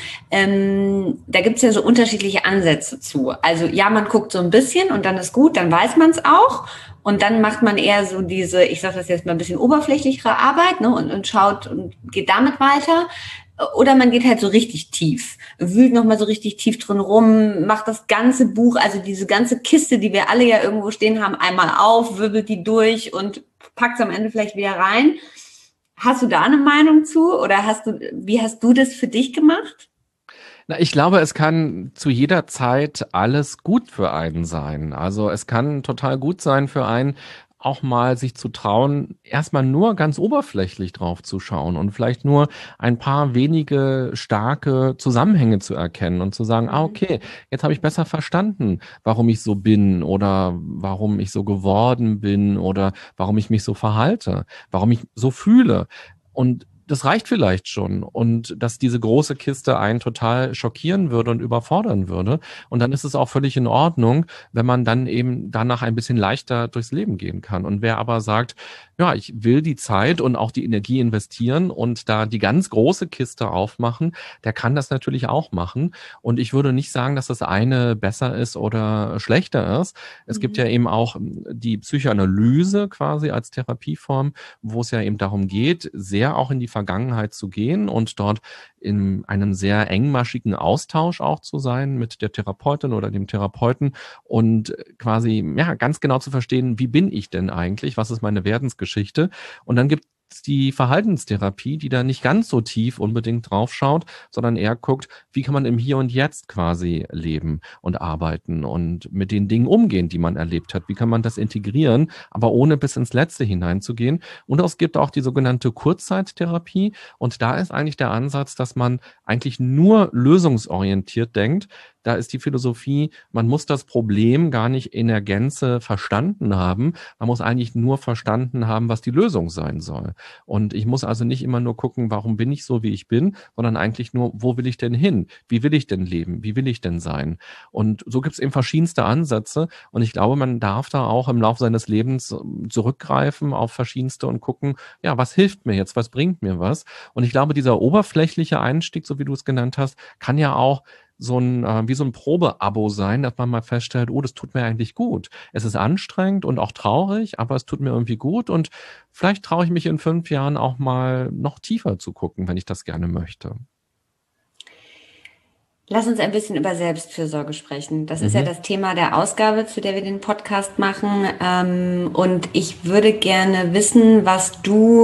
Da gibt es ja so unterschiedliche Ansätze zu. Also ja, man guckt so ein bisschen und dann ist gut, dann weiß man es auch. Und dann macht man eher so diese, ich sage das jetzt mal ein bisschen oberflächlichere Arbeit, ne, und schaut und geht damit weiter. Oder man geht halt so richtig tief, wühlt nochmal so richtig tief drin rum, macht das ganze Buch, also diese ganze Kiste, die wir alle ja irgendwo stehen haben, einmal auf, wirbelt die durch und packt es am Ende vielleicht wieder rein. Hast du da eine Meinung zu oder wie hast du das für dich gemacht? Na, ich glaube, es kann zu jeder Zeit alles gut für einen sein. Also es kann total gut sein für einen, auch mal sich zu trauen, erstmal nur ganz oberflächlich drauf zu schauen und vielleicht nur ein paar wenige starke Zusammenhänge zu erkennen und zu sagen, okay, jetzt habe ich besser verstanden, warum ich so bin oder warum ich so geworden bin oder warum ich mich so verhalte, warum ich so fühle. Und das reicht vielleicht schon und dass diese große Kiste einen total schockieren würde und überfordern würde. Und dann ist es auch völlig in Ordnung, wenn man dann eben danach ein bisschen leichter durchs Leben gehen kann. Und wer aber sagt, ja, ich will die Zeit und auch die Energie investieren und da die ganz große Kiste aufmachen, der kann das natürlich auch machen. Und ich würde nicht sagen, dass das eine besser ist oder schlechter ist. Es gibt ja eben auch die Psychoanalyse quasi als Therapieform, wo es ja eben darum geht, sehr auch in die Vergangenheit zu gehen und dort in einem sehr engmaschigen Austausch auch zu sein mit der Therapeutin oder dem Therapeuten und quasi ja ganz genau zu verstehen, wie bin ich denn eigentlich, was ist meine Werdensgeschichte, und dann gibt es die Verhaltenstherapie, die da nicht ganz so tief unbedingt draufschaut, sondern eher guckt, wie kann man im Hier und Jetzt quasi leben und arbeiten und mit den Dingen umgehen, die man erlebt hat. Wie kann man das integrieren, aber ohne bis ins Letzte hineinzugehen. Und es gibt auch die sogenannte Kurzzeittherapie. Und da ist eigentlich der Ansatz, dass man eigentlich nur lösungsorientiert denkt. Da ist die Philosophie, man muss das Problem gar nicht in der Gänze verstanden haben. Man muss eigentlich nur verstanden haben, was die Lösung sein soll. Und ich muss also nicht immer nur gucken, warum bin ich so, wie ich bin, sondern eigentlich nur, wo will ich denn hin? Wie will ich denn leben? Wie will ich denn sein? Und so gibt es eben verschiedenste Ansätze. Und ich glaube, man darf da auch im Laufe seines Lebens zurückgreifen auf verschiedenste und gucken, ja, was hilft mir jetzt? Was bringt mir was? Und ich glaube, dieser oberflächliche Einstieg, so wie du es genannt hast, kann ja auch so ein, wie so ein Probeabo sein, dass man mal feststellt, oh, das tut mir eigentlich gut. Es ist anstrengend und auch traurig, aber es tut mir irgendwie gut und vielleicht traue ich mich in 5 Jahren auch mal noch tiefer zu gucken, wenn ich das gerne möchte. Lass uns ein bisschen über Selbstfürsorge sprechen. Das ist ja das Thema der Ausgabe, zu der wir den Podcast machen. Und ich würde gerne wissen, was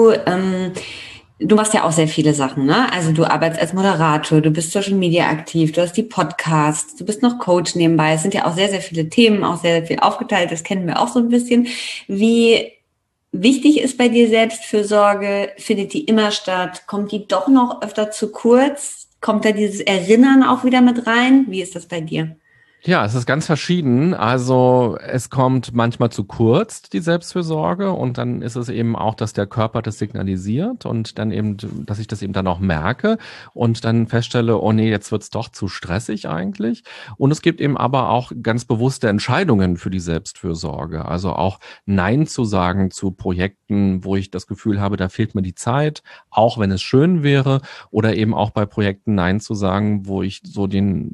du machst ja auch sehr viele Sachen, ne? Also du arbeitest als Moderator, du bist Social Media aktiv, du hast die Podcasts, du bist noch Coach nebenbei. Es sind ja auch sehr, sehr viele Themen, auch sehr, sehr viel aufgeteilt. Das kennen wir auch so ein bisschen. Wie wichtig ist bei dir Selbstfürsorge? Findet die immer statt? Kommt die doch noch öfter zu kurz? Kommt da dieses Erinnern auch wieder mit rein? Wie ist das bei dir? Ja, es ist ganz verschieden. Also es kommt manchmal zu kurz, die Selbstfürsorge, und dann ist es eben auch, dass der Körper das signalisiert und dann eben, dass ich das eben dann auch merke und dann feststelle, oh nee, jetzt wird's doch zu stressig eigentlich. Und es gibt eben aber auch ganz bewusste Entscheidungen für die Selbstfürsorge. Also auch Nein zu sagen zu Projekten, wo ich das Gefühl habe, da fehlt mir die Zeit, auch wenn es schön wäre, oder eben auch bei Projekten Nein zu sagen, wo ich so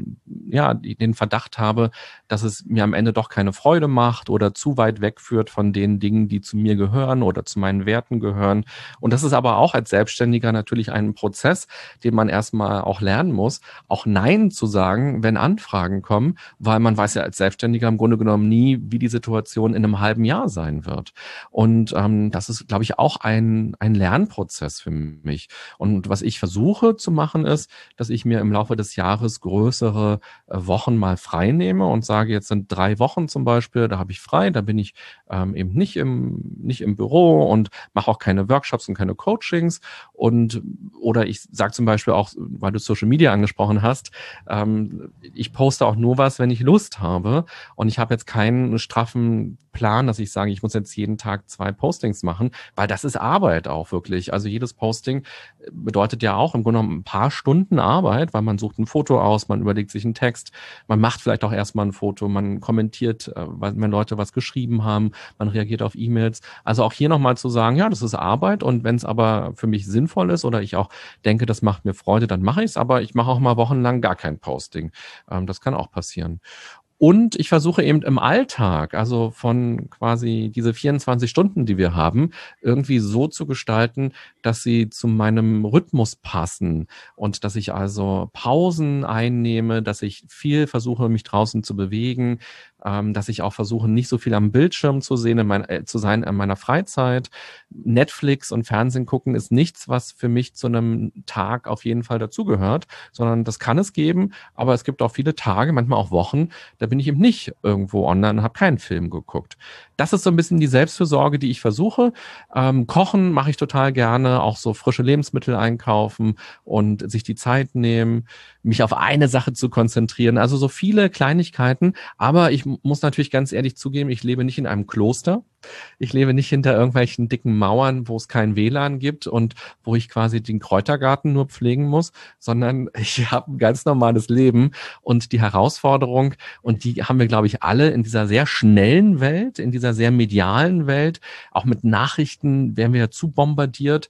den Verdacht habe, dass es mir am Ende doch keine Freude macht oder zu weit wegführt von den Dingen, die zu mir gehören oder zu meinen Werten gehören. Und das ist aber auch als Selbstständiger natürlich ein Prozess, den man erstmal auch lernen muss, auch Nein zu sagen, wenn Anfragen kommen, weil man weiß ja als Selbstständiger im Grunde genommen nie, wie die Situation in einem halben Jahr sein wird. Und das ist, glaube ich, auch ein Lernprozess für mich. Und was ich versuche zu machen, ist, dass ich mir im Laufe des Jahres größere Wochen mal frei nehme und sage, jetzt sind 3 Wochen zum Beispiel, da habe ich frei, da bin ich eben nicht im Büro und mache auch keine Workshops und keine Coachings. Oder ich sage zum Beispiel auch, weil du Social Media angesprochen hast, ich poste auch nur was, wenn ich Lust habe, und ich habe jetzt keinen straffen Plan, dass ich sage, ich muss jetzt jeden Tag 2 Postings machen, weil das ist Arbeit auch wirklich. Also jedes Posting bedeutet ja auch im Grunde genommen ein paar Stunden Arbeit, weil man sucht ein Foto aus, man überlegt sich einen Text, man macht vielleicht auch erstmal ein Foto, man kommentiert, wenn Leute was geschrieben haben, man reagiert auf E-Mails. Also auch hier nochmal zu sagen, ja, das ist Arbeit, und wenn es aber für mich sinnvoll ist oder ich auch denke, das macht mir Freude, dann mache ich es, aber ich mache auch mal wochenlang gar kein Posting. Das kann auch passieren. Und ich versuche eben im Alltag, also von quasi diese 24 Stunden, die wir haben, irgendwie so zu gestalten, dass sie zu meinem Rhythmus passen und dass ich also Pausen einnehme, dass ich viel versuche, mich draußen zu bewegen, dass ich auch versuche, nicht so viel am Bildschirm zu sehen, zu sein in meiner Freizeit. Netflix und Fernsehen gucken ist nichts, was für mich zu einem Tag auf jeden Fall dazugehört, sondern das kann es geben, aber es gibt auch viele Tage, manchmal auch Wochen, da bin ich eben nicht irgendwo online und habe keinen Film geguckt. Das ist so ein bisschen die Selbstfürsorge, die ich versuche. Kochen mache ich total gerne, auch so frische Lebensmittel einkaufen und sich die Zeit nehmen, mich auf eine Sache zu konzentrieren. Also so viele Kleinigkeiten, aber ich muss natürlich ganz ehrlich zugeben, ich lebe nicht in einem Kloster. Ich lebe nicht hinter irgendwelchen dicken Mauern, wo es kein WLAN gibt und wo ich quasi den Kräutergarten nur pflegen muss, sondern ich habe ein ganz normales Leben und die Herausforderung, und die haben wir, glaube ich, alle in dieser sehr schnellen Welt, in dieser sehr medialen Welt, auch mit Nachrichten werden wir ja zu bombardiert,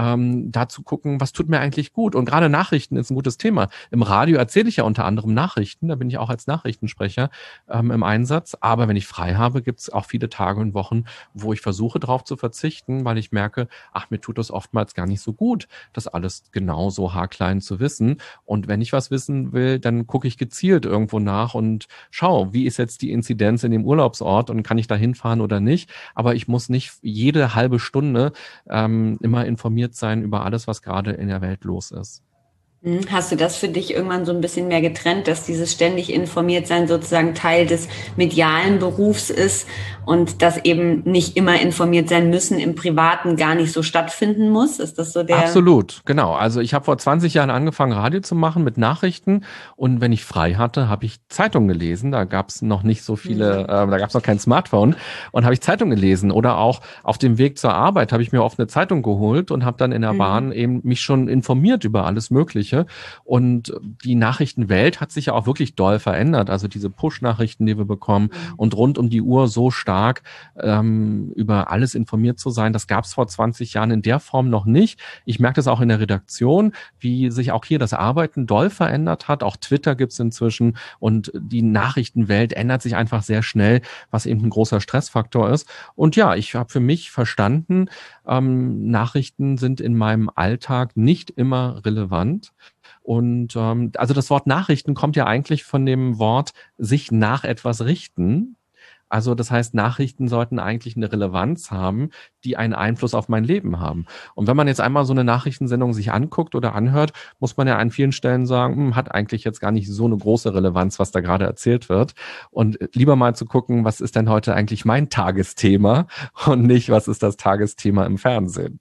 da zu gucken, was tut mir eigentlich gut. Und gerade Nachrichten ist ein gutes Thema. Im Radio erzähle ich ja unter anderem Nachrichten, da bin ich auch als Nachrichtensprecher im Einsatz. Aber wenn ich frei habe, gibt es auch viele Tage und Wochen, wo ich versuche, darauf zu verzichten, weil ich merke, ach, mir tut das oftmals gar nicht so gut, das alles genau so haarklein zu wissen. Und wenn ich was wissen will, dann gucke ich gezielt irgendwo nach und schaue, wie ist jetzt die Inzidenz in dem Urlaubsort und kann ich da hinfahren oder nicht. Aber ich muss nicht jede halbe Stunde immer informiert sein über alles, was gerade in der Welt los ist. Hast du das für dich irgendwann so ein bisschen mehr getrennt, dass dieses ständig informiert sein sozusagen Teil des medialen Berufs ist und dass eben nicht immer informiert sein müssen im Privaten gar nicht so stattfinden muss? Ist das so der... Absolut, genau. Also ich habe vor 20 Jahren angefangen, Radio zu machen mit Nachrichten, und wenn ich frei hatte, habe ich Zeitung gelesen. Da gab es noch nicht so viele, da gab es noch kein Smartphone, und habe ich Zeitung gelesen. Oder auch auf dem Weg zur Arbeit habe ich mir oft eine Zeitung geholt und habe dann in der Bahn eben mich schon informiert über alles Mögliche. Und die Nachrichtenwelt hat sich ja auch wirklich doll verändert. Also diese Push-Nachrichten, die wir bekommen, und rund um die Uhr so stark über alles informiert zu sein, das gab es vor 20 Jahren in der Form noch nicht. Ich merke das auch in der Redaktion, wie sich auch hier das Arbeiten doll verändert hat. Auch Twitter gibt es inzwischen, und die Nachrichtenwelt ändert sich einfach sehr schnell, was eben ein großer Stressfaktor ist. Und ja, ich habe für mich verstanden, Nachrichten sind in meinem Alltag nicht immer relevant. Und also das Wort Nachrichten kommt ja eigentlich von dem Wort sich nach etwas richten. Also das heißt, Nachrichten sollten eigentlich eine Relevanz haben, die einen Einfluss auf mein Leben haben. Und wenn man jetzt einmal so eine Nachrichtensendung sich anguckt oder anhört, muss man ja an vielen Stellen sagen, hat eigentlich jetzt gar nicht so eine große Relevanz, was da gerade erzählt wird. Und lieber mal zu gucken, was ist denn heute eigentlich mein Tagesthema und nicht, was ist das Tagesthema im Fernsehen.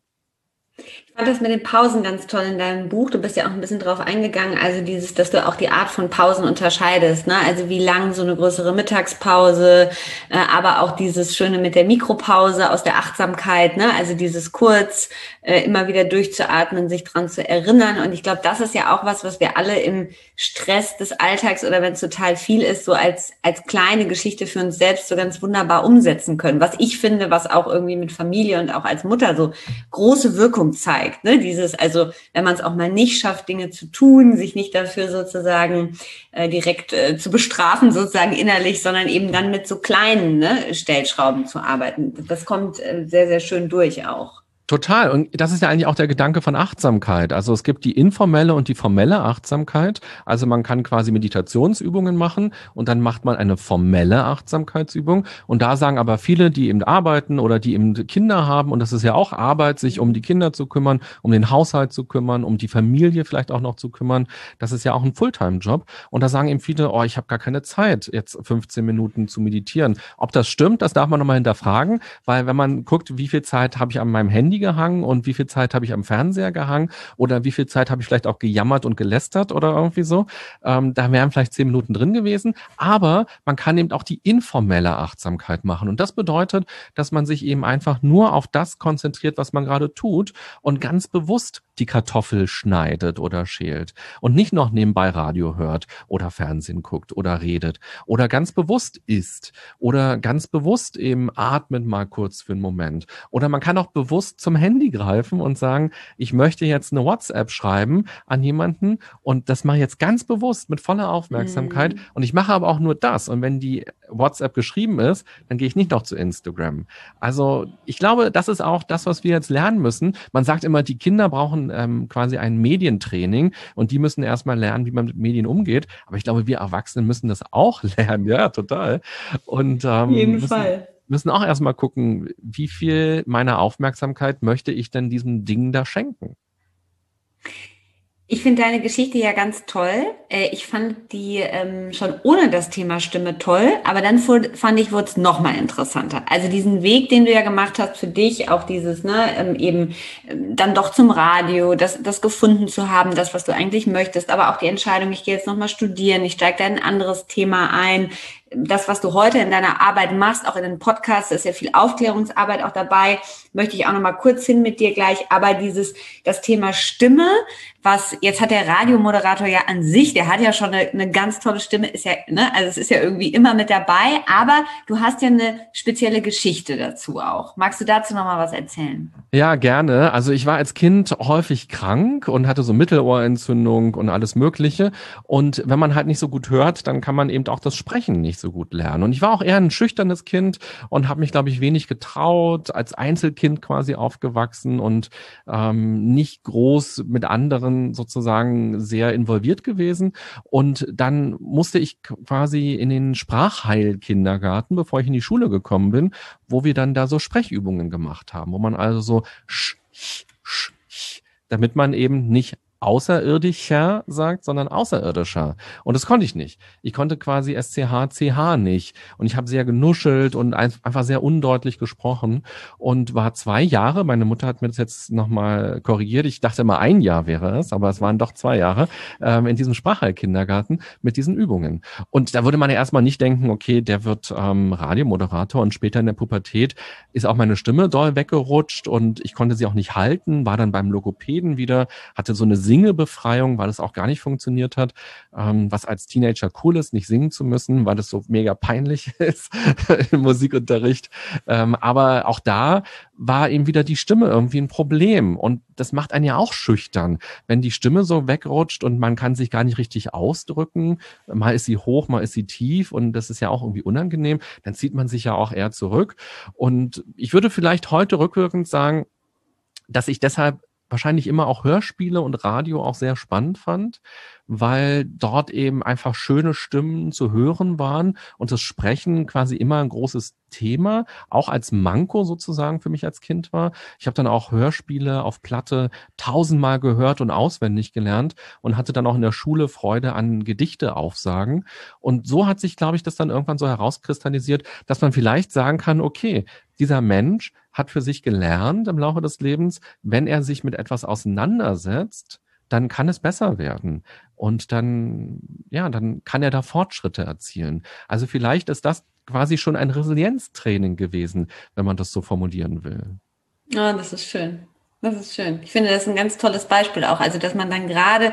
Ich fand das mit den Pausen ganz toll in deinem Buch. Du bist ja auch ein bisschen drauf eingegangen, also dieses, dass du auch die Art von Pausen unterscheidest, ne? Also wie lang so eine größere Mittagspause, aber auch dieses Schöne mit der Mikropause aus der Achtsamkeit, ne? Also dieses kurz immer wieder durchzuatmen, sich dran zu erinnern. Und ich glaube, das ist ja auch was wir alle im Stress des Alltags oder wenn es total viel ist, so als kleine Geschichte für uns selbst so ganz wunderbar umsetzen können. Was ich finde, was auch irgendwie mit Familie und auch als Mutter so große Wirkung zeigt. Ne? Dieses, also wenn man es auch mal nicht schafft, Dinge zu tun, sich nicht dafür sozusagen direkt zu bestrafen, sozusagen innerlich, sondern eben dann mit so kleinen, ne, Stellschrauben zu arbeiten. Das kommt sehr, sehr schön durch auch. Total. Und das ist ja eigentlich auch der Gedanke von Achtsamkeit. Also es gibt die informelle und die formelle Achtsamkeit. Also man kann quasi Meditationsübungen machen und dann macht man eine formelle Achtsamkeitsübung. Und da sagen aber viele, die eben arbeiten oder die eben Kinder haben, und das ist ja auch Arbeit, sich um die Kinder zu kümmern, um den Haushalt zu kümmern, um die Familie vielleicht auch noch zu kümmern. Das ist ja auch ein Fulltime-Job. Und da sagen eben viele, oh, ich habe gar keine Zeit, jetzt 15 Minuten zu meditieren. Ob das stimmt, das darf man nochmal hinterfragen, weil wenn man guckt, wie viel Zeit habe ich an meinem Handy gehangen und wie viel Zeit habe ich am Fernseher gehangen oder wie viel Zeit habe ich vielleicht auch gejammert und gelästert oder irgendwie so. Da wären vielleicht 10 Minuten drin gewesen, aber man kann eben auch die informelle Achtsamkeit machen, und das bedeutet, dass man sich eben einfach nur auf das konzentriert, was man gerade tut, und ganz bewusst die Kartoffel schneidet oder schält und nicht noch nebenbei Radio hört oder Fernsehen guckt oder redet oder ganz bewusst isst oder ganz bewusst eben atmet mal kurz für einen Moment. Oder man kann auch bewusst zum Handy greifen und sagen, ich möchte jetzt eine WhatsApp schreiben an jemanden, und das mache ich jetzt ganz bewusst mit voller Aufmerksamkeit, und ich mache aber auch nur das, und wenn die WhatsApp geschrieben ist, dann gehe ich nicht noch zu Instagram. Also ich glaube, das ist auch das, was wir jetzt lernen müssen. Man sagt immer, die Kinder brauchen quasi ein Medientraining und die müssen erstmal lernen, wie man mit Medien umgeht, aber ich glaube, wir Erwachsenen müssen das auch lernen, ja, total. Und Auf jeden Fall. Müssen auch erstmal gucken, wie viel meiner Aufmerksamkeit möchte ich denn diesem Ding da schenken. Ich finde deine Geschichte ja ganz toll. Ich fand die schon ohne das Thema Stimme toll, aber dann fand ich, wurde es noch mal interessanter. Also diesen Weg, den du ja gemacht hast für dich, auch dieses, ne, eben dann doch zum Radio, das gefunden zu haben, das, was du eigentlich möchtest, aber auch die Entscheidung, ich gehe jetzt noch mal studieren, ich steige da in ein anderes Thema ein, das, was du heute in deiner Arbeit machst, auch in den Podcasts, ist ja viel Aufklärungsarbeit auch dabei, möchte ich auch noch mal kurz hin mit dir gleich, aber das Thema Stimme, was, jetzt hat der Radiomoderator ja an sich, der hat ja schon eine ganz tolle Stimme, ist ja, ne, also es ist ja irgendwie immer mit dabei, aber du hast ja eine spezielle Geschichte dazu auch. Magst du dazu noch mal was erzählen? Ja, gerne. Also ich war als Kind häufig krank und hatte so Mittelohrentzündung und alles Mögliche. Und wenn man halt nicht so gut hört, dann kann man eben auch das Sprechen nicht so gut lernen. Und ich war auch eher ein schüchternes Kind und habe mich, glaube ich, wenig getraut, als Einzelkind quasi aufgewachsen und nicht groß mit anderen sozusagen sehr involviert gewesen. Und dann musste ich quasi in den Sprachheilkindergarten, bevor ich in die Schule gekommen bin, wo wir dann da so Sprechübungen gemacht haben, wo man also so damit man eben nicht außerirdischer sagt, sondern außerirdischer. Und das konnte ich nicht. Ich konnte quasi SCH, CH nicht. Und ich habe sehr genuschelt und einfach sehr undeutlich gesprochen und war 2 Jahre, meine Mutter hat mir das jetzt nochmal korrigiert, ich dachte immer 1 Jahr wäre es, aber es waren doch 2 Jahre, in diesem Sprachheilkindergarten mit diesen Übungen. Und da würde man ja erstmal nicht denken, okay, der wird Radiomoderator und später in der Pubertät ist auch meine Stimme doll weggerutscht und ich konnte sie auch nicht halten, war dann beim Logopäden wieder, hatte so eine Singebefreiung, weil es auch gar nicht funktioniert hat, was als Teenager cool ist, nicht singen zu müssen, weil es so mega peinlich ist im Musikunterricht. Aber auch da war eben wieder die Stimme irgendwie ein Problem und das macht einen ja auch schüchtern, wenn die Stimme so wegrutscht und man kann sich gar nicht richtig ausdrücken, mal ist sie hoch, mal ist sie tief und das ist ja auch irgendwie unangenehm, dann zieht man sich ja auch eher zurück und ich würde vielleicht heute rückwirkend sagen, dass ich deshalb wahrscheinlich immer auch Hörspiele und Radio auch sehr spannend fand, weil dort eben einfach schöne Stimmen zu hören waren und das Sprechen quasi immer ein großes Thema, auch als Manko sozusagen für mich als Kind war. Ich habe dann auch Hörspiele auf Platte 1000-mal gehört und auswendig gelernt und hatte dann auch in der Schule Freude an Gedichte-Aufsagen. Und so hat sich, glaube ich, das dann irgendwann so herauskristallisiert, dass man vielleicht sagen kann, okay, dieser Mensch hat für sich gelernt im Laufe des Lebens, wenn er sich mit etwas auseinandersetzt, dann kann es besser werden. Und dann, ja, dann kann er da Fortschritte erzielen. Also vielleicht ist das quasi schon ein Resilienztraining gewesen, wenn man das so formulieren will. Ah, das ist schön. Das ist schön. Ich finde, das ist ein ganz tolles Beispiel auch. Also, dass man dann gerade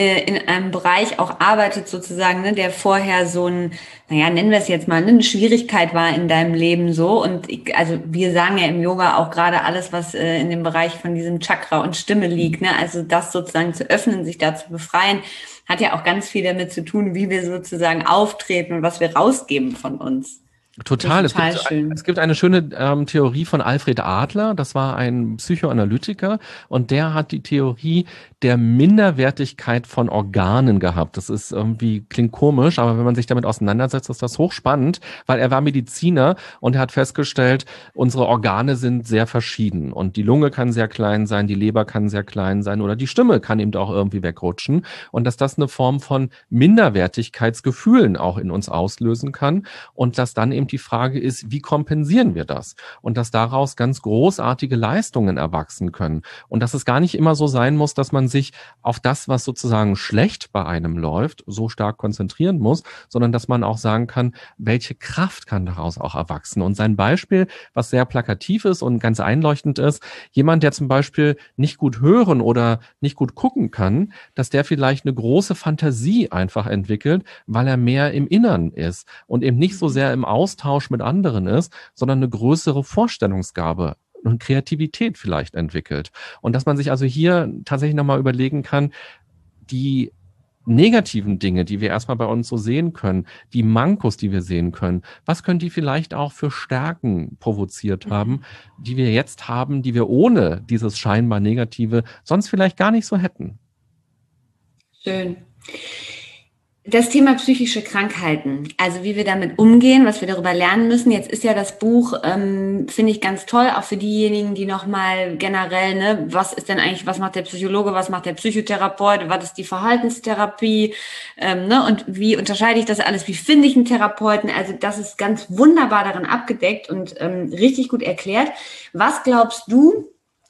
in einem Bereich auch arbeitet, sozusagen, ne, der vorher so naja, nennen wir es jetzt mal, ne, eine Schwierigkeit war in deinem Leben so. Und also wir sagen ja im Yoga auch gerade alles, was in dem Bereich von diesem Chakra und Stimme liegt, ne, also das sozusagen zu öffnen, sich da zu befreien, hat ja auch ganz viel damit zu tun, wie wir sozusagen auftreten und was wir rausgeben von uns. Total. Schön. Es gibt eine schöne Theorie von Alfred Adler, das war ein Psychoanalytiker und der hat die Theorie der Minderwertigkeit von Organen gehabt. Das ist irgendwie, klingt komisch, aber wenn man sich damit auseinandersetzt, ist das hochspannend, weil er war Mediziner und er hat festgestellt, unsere Organe sind sehr verschieden und die Lunge kann sehr klein sein, die Leber kann sehr klein sein oder die Stimme kann eben auch irgendwie wegrutschen und dass das eine Form von Minderwertigkeitsgefühlen auch in uns auslösen kann und dass dann eben die Frage ist, wie kompensieren wir das? Und dass daraus ganz großartige Leistungen erwachsen können. Und dass es gar nicht immer so sein muss, dass man sich auf das, was sozusagen schlecht bei einem läuft, so stark konzentrieren muss, sondern dass man auch sagen kann, welche Kraft kann daraus auch erwachsen? Und sein Beispiel, was sehr plakativ ist und ganz einleuchtend ist, jemand, der zum Beispiel nicht gut hören oder nicht gut gucken kann, dass der vielleicht eine große Fantasie einfach entwickelt, weil er mehr im Innern ist und eben nicht so sehr im Austausch mit anderen ist, sondern eine größere Vorstellungsgabe und Kreativität vielleicht entwickelt. Und dass man sich also hier tatsächlich nochmal überlegen kann, die negativen Dinge, die wir erstmal bei uns so sehen können, die Mankos, die wir sehen können, was können die vielleicht auch für Stärken provoziert haben, die wir jetzt haben, die wir ohne dieses scheinbar Negative sonst vielleicht gar nicht so hätten. Schön. Das Thema psychische Krankheiten, also wie wir damit umgehen, was wir darüber lernen müssen. Jetzt ist ja das Buch, finde ich ganz toll, auch für diejenigen, die nochmal generell, ne, was ist denn eigentlich, was macht der Psychologe, was macht der Psychotherapeut, was ist die Verhaltenstherapie, ne, und wie unterscheide ich das alles, wie finde ich einen Therapeuten? Also das ist ganz wunderbar darin abgedeckt und richtig gut erklärt. Was glaubst du,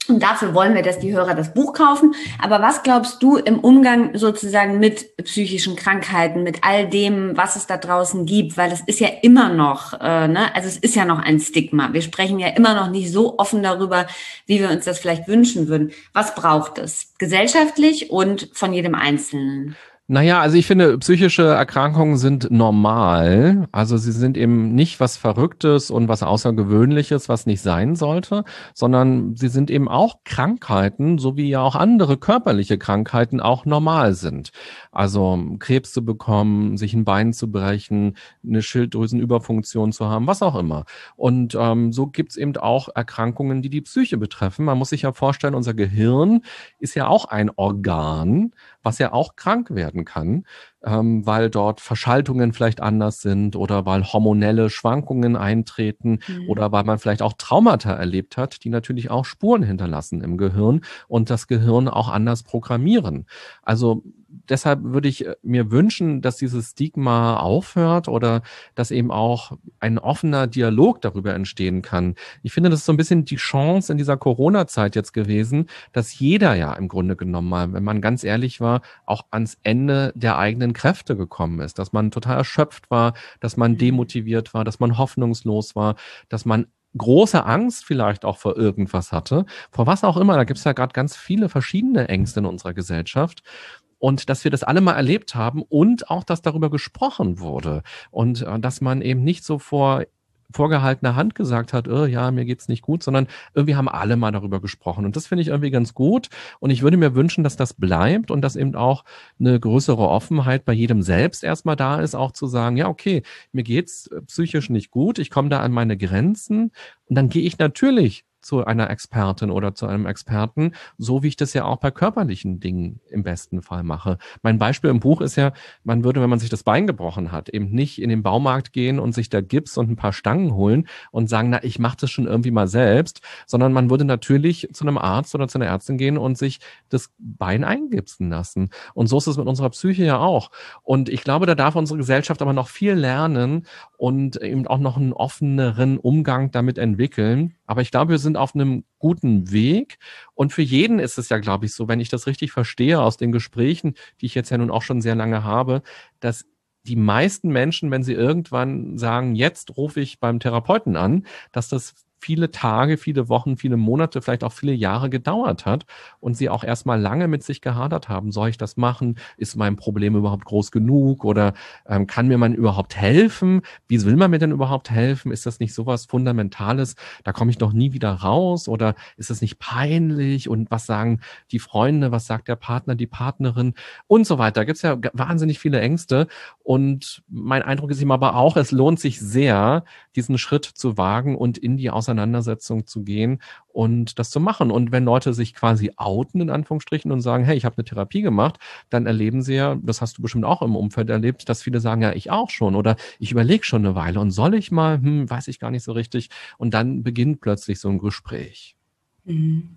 Und dafür wollen wir, dass die Hörer das Buch kaufen. Aber was glaubst du im Umgang sozusagen mit psychischen Krankheiten, mit all dem, was es da draußen gibt? Weil es ist ja immer noch, also es ist ja noch ein Stigma. Wir sprechen ja immer noch nicht so offen darüber, wie wir uns das vielleicht wünschen würden. Was braucht es? Gesellschaftlich und von jedem Einzelnen? Naja, also ich finde, psychische Erkrankungen sind normal. Also sie sind eben nicht was Verrücktes und was Außergewöhnliches, was nicht sein sollte, sondern sie sind eben auch Krankheiten, so wie ja auch andere körperliche Krankheiten auch normal sind. Also Krebs zu bekommen, sich ein Bein zu brechen, eine Schilddrüsenüberfunktion zu haben, was auch immer. Und so gibt's eben auch Erkrankungen, die die Psyche betreffen. Man muss sich ja vorstellen, unser Gehirn ist ja auch ein Organ, was ja auch krank werden kann, weil dort Verschaltungen vielleicht anders sind oder weil hormonelle Schwankungen eintreten oder weil man vielleicht auch Traumata erlebt hat, die natürlich auch Spuren hinterlassen im Gehirn und das Gehirn auch anders programmieren. Also deshalb würde ich mir wünschen, dass dieses Stigma aufhört oder dass eben auch ein offener Dialog darüber entstehen kann. Ich finde, das ist so ein bisschen die Chance in dieser Corona-Zeit jetzt gewesen, dass jeder ja im Grunde genommen mal, wenn man ganz ehrlich war, auch ans Ende der eigenen Kräfte gekommen ist, dass man total erschöpft war, dass man demotiviert war, dass man hoffnungslos war, dass man große Angst vielleicht auch vor irgendwas hatte, vor was auch immer. Da gibt es ja gerade ganz viele verschiedene Ängste in unserer Gesellschaft. Und dass wir das alle mal erlebt haben und auch, dass darüber gesprochen wurde und dass man eben nicht so vor vorgehaltener Hand gesagt hat, ja, mir geht's nicht gut, sondern irgendwie haben alle mal darüber gesprochen. Und das finde ich irgendwie ganz gut. Und ich würde mir wünschen, dass das bleibt und dass eben auch eine größere Offenheit bei jedem selbst erstmal da ist, auch zu sagen, ja, okay, mir geht's psychisch nicht gut, ich komme da an meine Grenzen und dann gehe ich natürlich zu einer Expertin oder zu einem Experten, so wie ich das ja auch bei körperlichen Dingen im besten Fall mache. Mein Beispiel im Buch ist ja, man würde, wenn man sich das Bein gebrochen hat, eben nicht in den Baumarkt gehen und sich da Gips und ein paar Stangen holen und sagen, na, ich mache das schon irgendwie mal selbst, sondern man würde natürlich zu einem Arzt oder zu einer Ärztin gehen und sich das Bein eingipsen lassen. Und so ist es mit unserer Psyche ja auch. Und ich glaube, da darf unsere Gesellschaft aber noch viel lernen und eben auch noch einen offeneren Umgang damit entwickeln. Aber ich glaube, wir sind auf einem guten Weg. Und für jeden ist es ja, glaube ich, so, wenn ich das richtig verstehe aus den Gesprächen, die ich jetzt ja nun auch schon sehr lange habe, dass die meisten Menschen, wenn sie irgendwann sagen, jetzt rufe ich beim Therapeuten an, dass das viele Tage, viele Wochen, viele Monate, vielleicht auch viele Jahre gedauert hat und sie auch erstmal lange mit sich gehadert haben. Soll ich das machen? Ist mein Problem überhaupt groß genug? Oder kann mir man überhaupt helfen? Wie will man mir denn überhaupt helfen? Ist das nicht sowas Fundamentales? Da komme ich doch nie wieder raus. Oder ist das nicht peinlich? Und was sagen die Freunde? Was sagt der Partner, die Partnerin? Und so weiter. Da gibt es ja wahnsinnig viele Ängste. Und mein Eindruck ist eben aber auch, es lohnt sich sehr, diesen Schritt zu wagen und in die Auseinandersetzung zu gehen und das zu machen. Und wenn Leute sich quasi outen, in Anführungsstrichen, und sagen, hey, ich habe eine Therapie gemacht, dann erleben sie ja, das hast du bestimmt auch im Umfeld erlebt, dass viele sagen, ja, ich auch schon oder ich überlege schon eine Weile und soll ich mal, weiß ich gar nicht so richtig. Und dann beginnt plötzlich so ein Gespräch. Die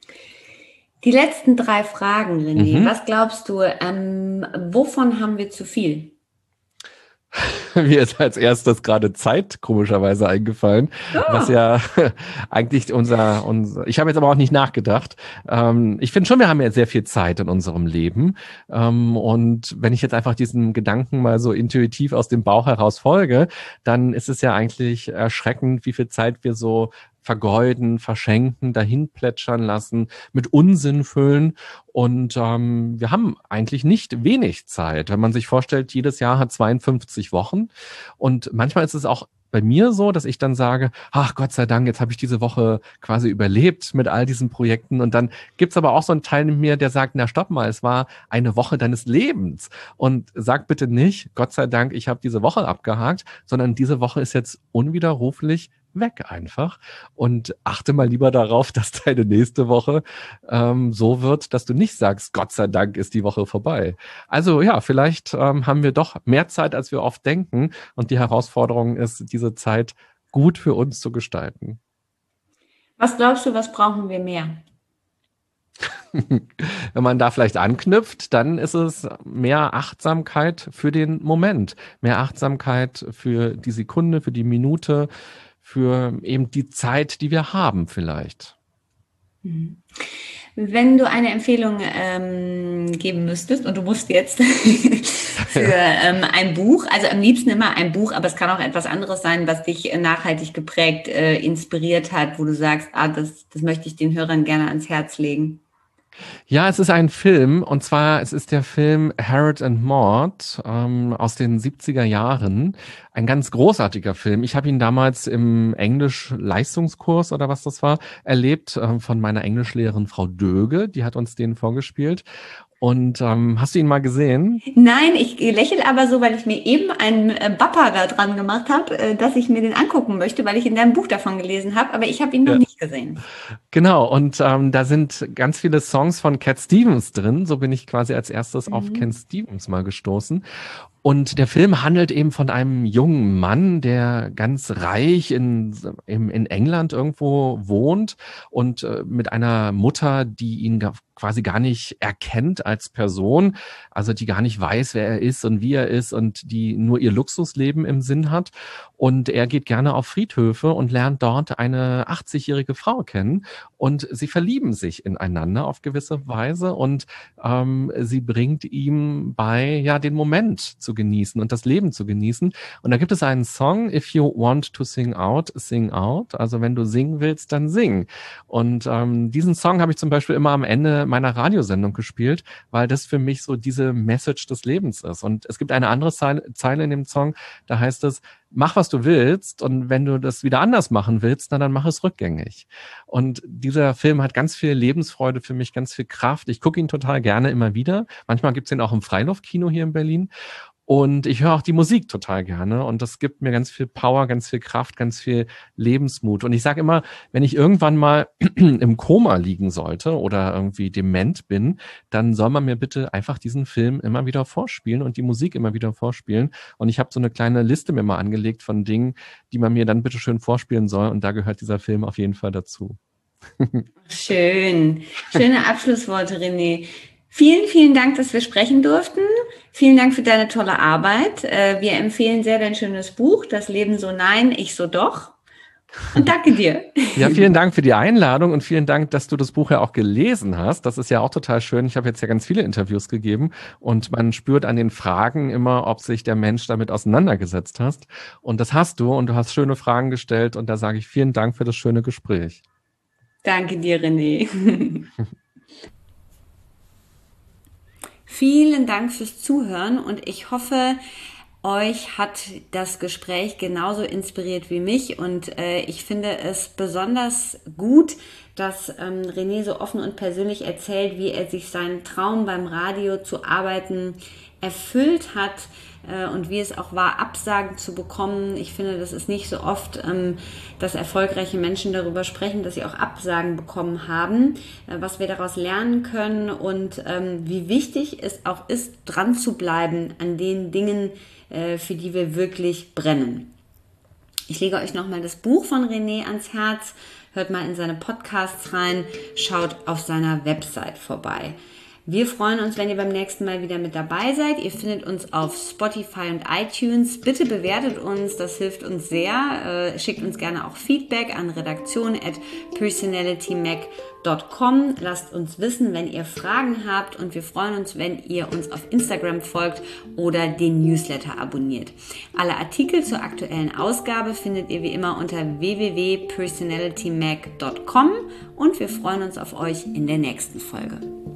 letzten 3 Fragen, René. Was glaubst du, wovon haben wir zu viel? Mir ist als erstes gerade Zeit komischerweise eingefallen, was ja eigentlich ich habe jetzt aber auch nicht nachgedacht. Ich finde schon, wir haben ja sehr viel Zeit in unserem Leben. Und wenn ich jetzt einfach diesen Gedanken mal so intuitiv aus dem Bauch heraus folge, dann ist es ja eigentlich erschreckend, wie viel Zeit wir so vergeuden, verschenken, dahin plätschern lassen, mit Unsinn füllen. Und wir haben eigentlich nicht wenig Zeit. Wenn man sich vorstellt, jedes Jahr hat 52 Wochen. Und manchmal ist es auch bei mir so, dass ich dann sage, ach Gott sei Dank, jetzt habe ich diese Woche quasi überlebt mit all diesen Projekten. Und dann gibt's aber auch so einen Teil in mir, der sagt, na stopp mal, es war eine Woche deines Lebens. Und sag bitte nicht, Gott sei Dank, ich habe diese Woche abgehakt, sondern diese Woche ist jetzt unwiderruflich weg einfach und achte mal lieber darauf, dass deine nächste Woche so wird, dass du nicht sagst, Gott sei Dank ist die Woche vorbei. Also ja, vielleicht haben wir doch mehr Zeit, als wir oft denken und die Herausforderung ist, diese Zeit gut für uns zu gestalten. Was glaubst du, was brauchen wir mehr? Wenn man da vielleicht anknüpft, dann ist es mehr Achtsamkeit für den Moment, mehr Achtsamkeit für die Sekunde, für die Minute, für eben die Zeit, die wir haben vielleicht. Wenn du eine Empfehlung geben müsstest, und du musst jetzt für ein Buch, also am liebsten immer ein Buch, aber es kann auch etwas anderes sein, was dich nachhaltig geprägt, inspiriert hat, wo du sagst, das möchte ich den Hörern gerne ans Herz legen. Ja, es ist ein Film, und zwar es ist der Film Harold and Maude aus den 70er Jahren. Ein ganz großartiger Film. Ich habe ihn damals im Englisch-Leistungskurs oder was das war, erlebt von meiner Englischlehrerin Frau Döge. Die hat uns den vorgespielt. Und hast du ihn mal gesehen? Nein, ich lächle aber so, weil ich mir eben einen Bapper da dran gemacht habe, dass ich mir den angucken möchte, weil ich in deinem Buch davon gelesen habe, aber ich habe ihn noch Ja. nicht gesehen. Genau, und da sind ganz viele Songs von Cat Stevens drin. So bin ich quasi als erstes auf Cat Stevens mal gestoßen. Und der Film handelt eben von einem jungen Mann, der ganz reich in England irgendwo wohnt und mit einer Mutter, die ihn quasi gar nicht erkennt als Person, also die gar nicht weiß, wer er ist und wie er ist und die nur ihr Luxusleben im Sinn hat. Und er geht gerne auf Friedhöfe und lernt dort eine 80-jährige Frau kennen und sie verlieben sich ineinander auf gewisse Weise und sie bringt ihm bei, ja, den Moment zu genießen und das Leben zu genießen. Und da gibt es einen Song, If you want to sing out, sing out. Also wenn du singen willst, dann sing. Und diesen Song habe ich zum Beispiel immer am Ende meiner Radiosendung gespielt, weil das für mich so diese Message des Lebens ist. Und es gibt eine andere Zeile in dem Song, da heißt es, mach, was du willst, und wenn du das wieder anders machen willst, dann mach es rückgängig. Und dieser Film hat ganz viel Lebensfreude für mich, ganz viel Kraft. Ich gucke ihn total gerne immer wieder. Manchmal gibt's ihn auch im Freiluftkino hier in Berlin. Und ich höre auch die Musik total gerne und das gibt mir ganz viel Power, ganz viel Kraft, ganz viel Lebensmut. Und ich sage immer, wenn ich irgendwann mal im Koma liegen sollte oder irgendwie dement bin, dann soll man mir bitte einfach diesen Film immer wieder vorspielen und die Musik immer wieder vorspielen. Und ich habe so eine kleine Liste mir mal angelegt von Dingen, die man mir dann bitte schön vorspielen soll. Und da gehört dieser Film auf jeden Fall dazu. Schön. Schöne Abschlussworte, René. Vielen, vielen Dank, dass wir sprechen durften. Vielen Dank für deine tolle Arbeit. Wir empfehlen sehr dein schönes Buch, Das Leben so nein, ich so doch. Und danke dir. Ja, vielen Dank für die Einladung und vielen Dank, dass du das Buch ja auch gelesen hast. Das ist ja auch total schön. Ich habe jetzt ja ganz viele Interviews gegeben und man spürt an den Fragen immer, ob sich der Mensch damit auseinandergesetzt hat. Und das hast du und du hast schöne Fragen gestellt und da sage ich vielen Dank für das schöne Gespräch. Danke dir, René. Vielen Dank fürs Zuhören und ich hoffe, euch hat das Gespräch genauso inspiriert wie mich und ich finde es besonders gut, dass René so offen und persönlich erzählt, wie er sich seinen Traum beim Radio zu arbeiten erfüllt hat und wie es auch war, Absagen zu bekommen. Ich finde, das ist nicht so oft, dass erfolgreiche Menschen darüber sprechen, dass sie auch Absagen bekommen haben, was wir daraus lernen können und wie wichtig es auch ist, dran zu bleiben an den Dingen, für die wir wirklich brennen. Ich lege euch nochmal das Buch von René ans Herz, hört mal in seine Podcasts rein, schaut auf seiner Website vorbei. Wir freuen uns, wenn ihr beim nächsten Mal wieder mit dabei seid. Ihr findet uns auf Spotify und iTunes. Bitte bewertet uns, das hilft uns sehr. Schickt uns gerne auch Feedback an redaktion@personalitymac.com. Lasst uns wissen, wenn ihr Fragen habt und wir freuen uns, wenn ihr uns auf Instagram folgt oder den Newsletter abonniert. Alle Artikel zur aktuellen Ausgabe findet ihr wie immer unter www.personalitymac.com und wir freuen uns auf euch in der nächsten Folge.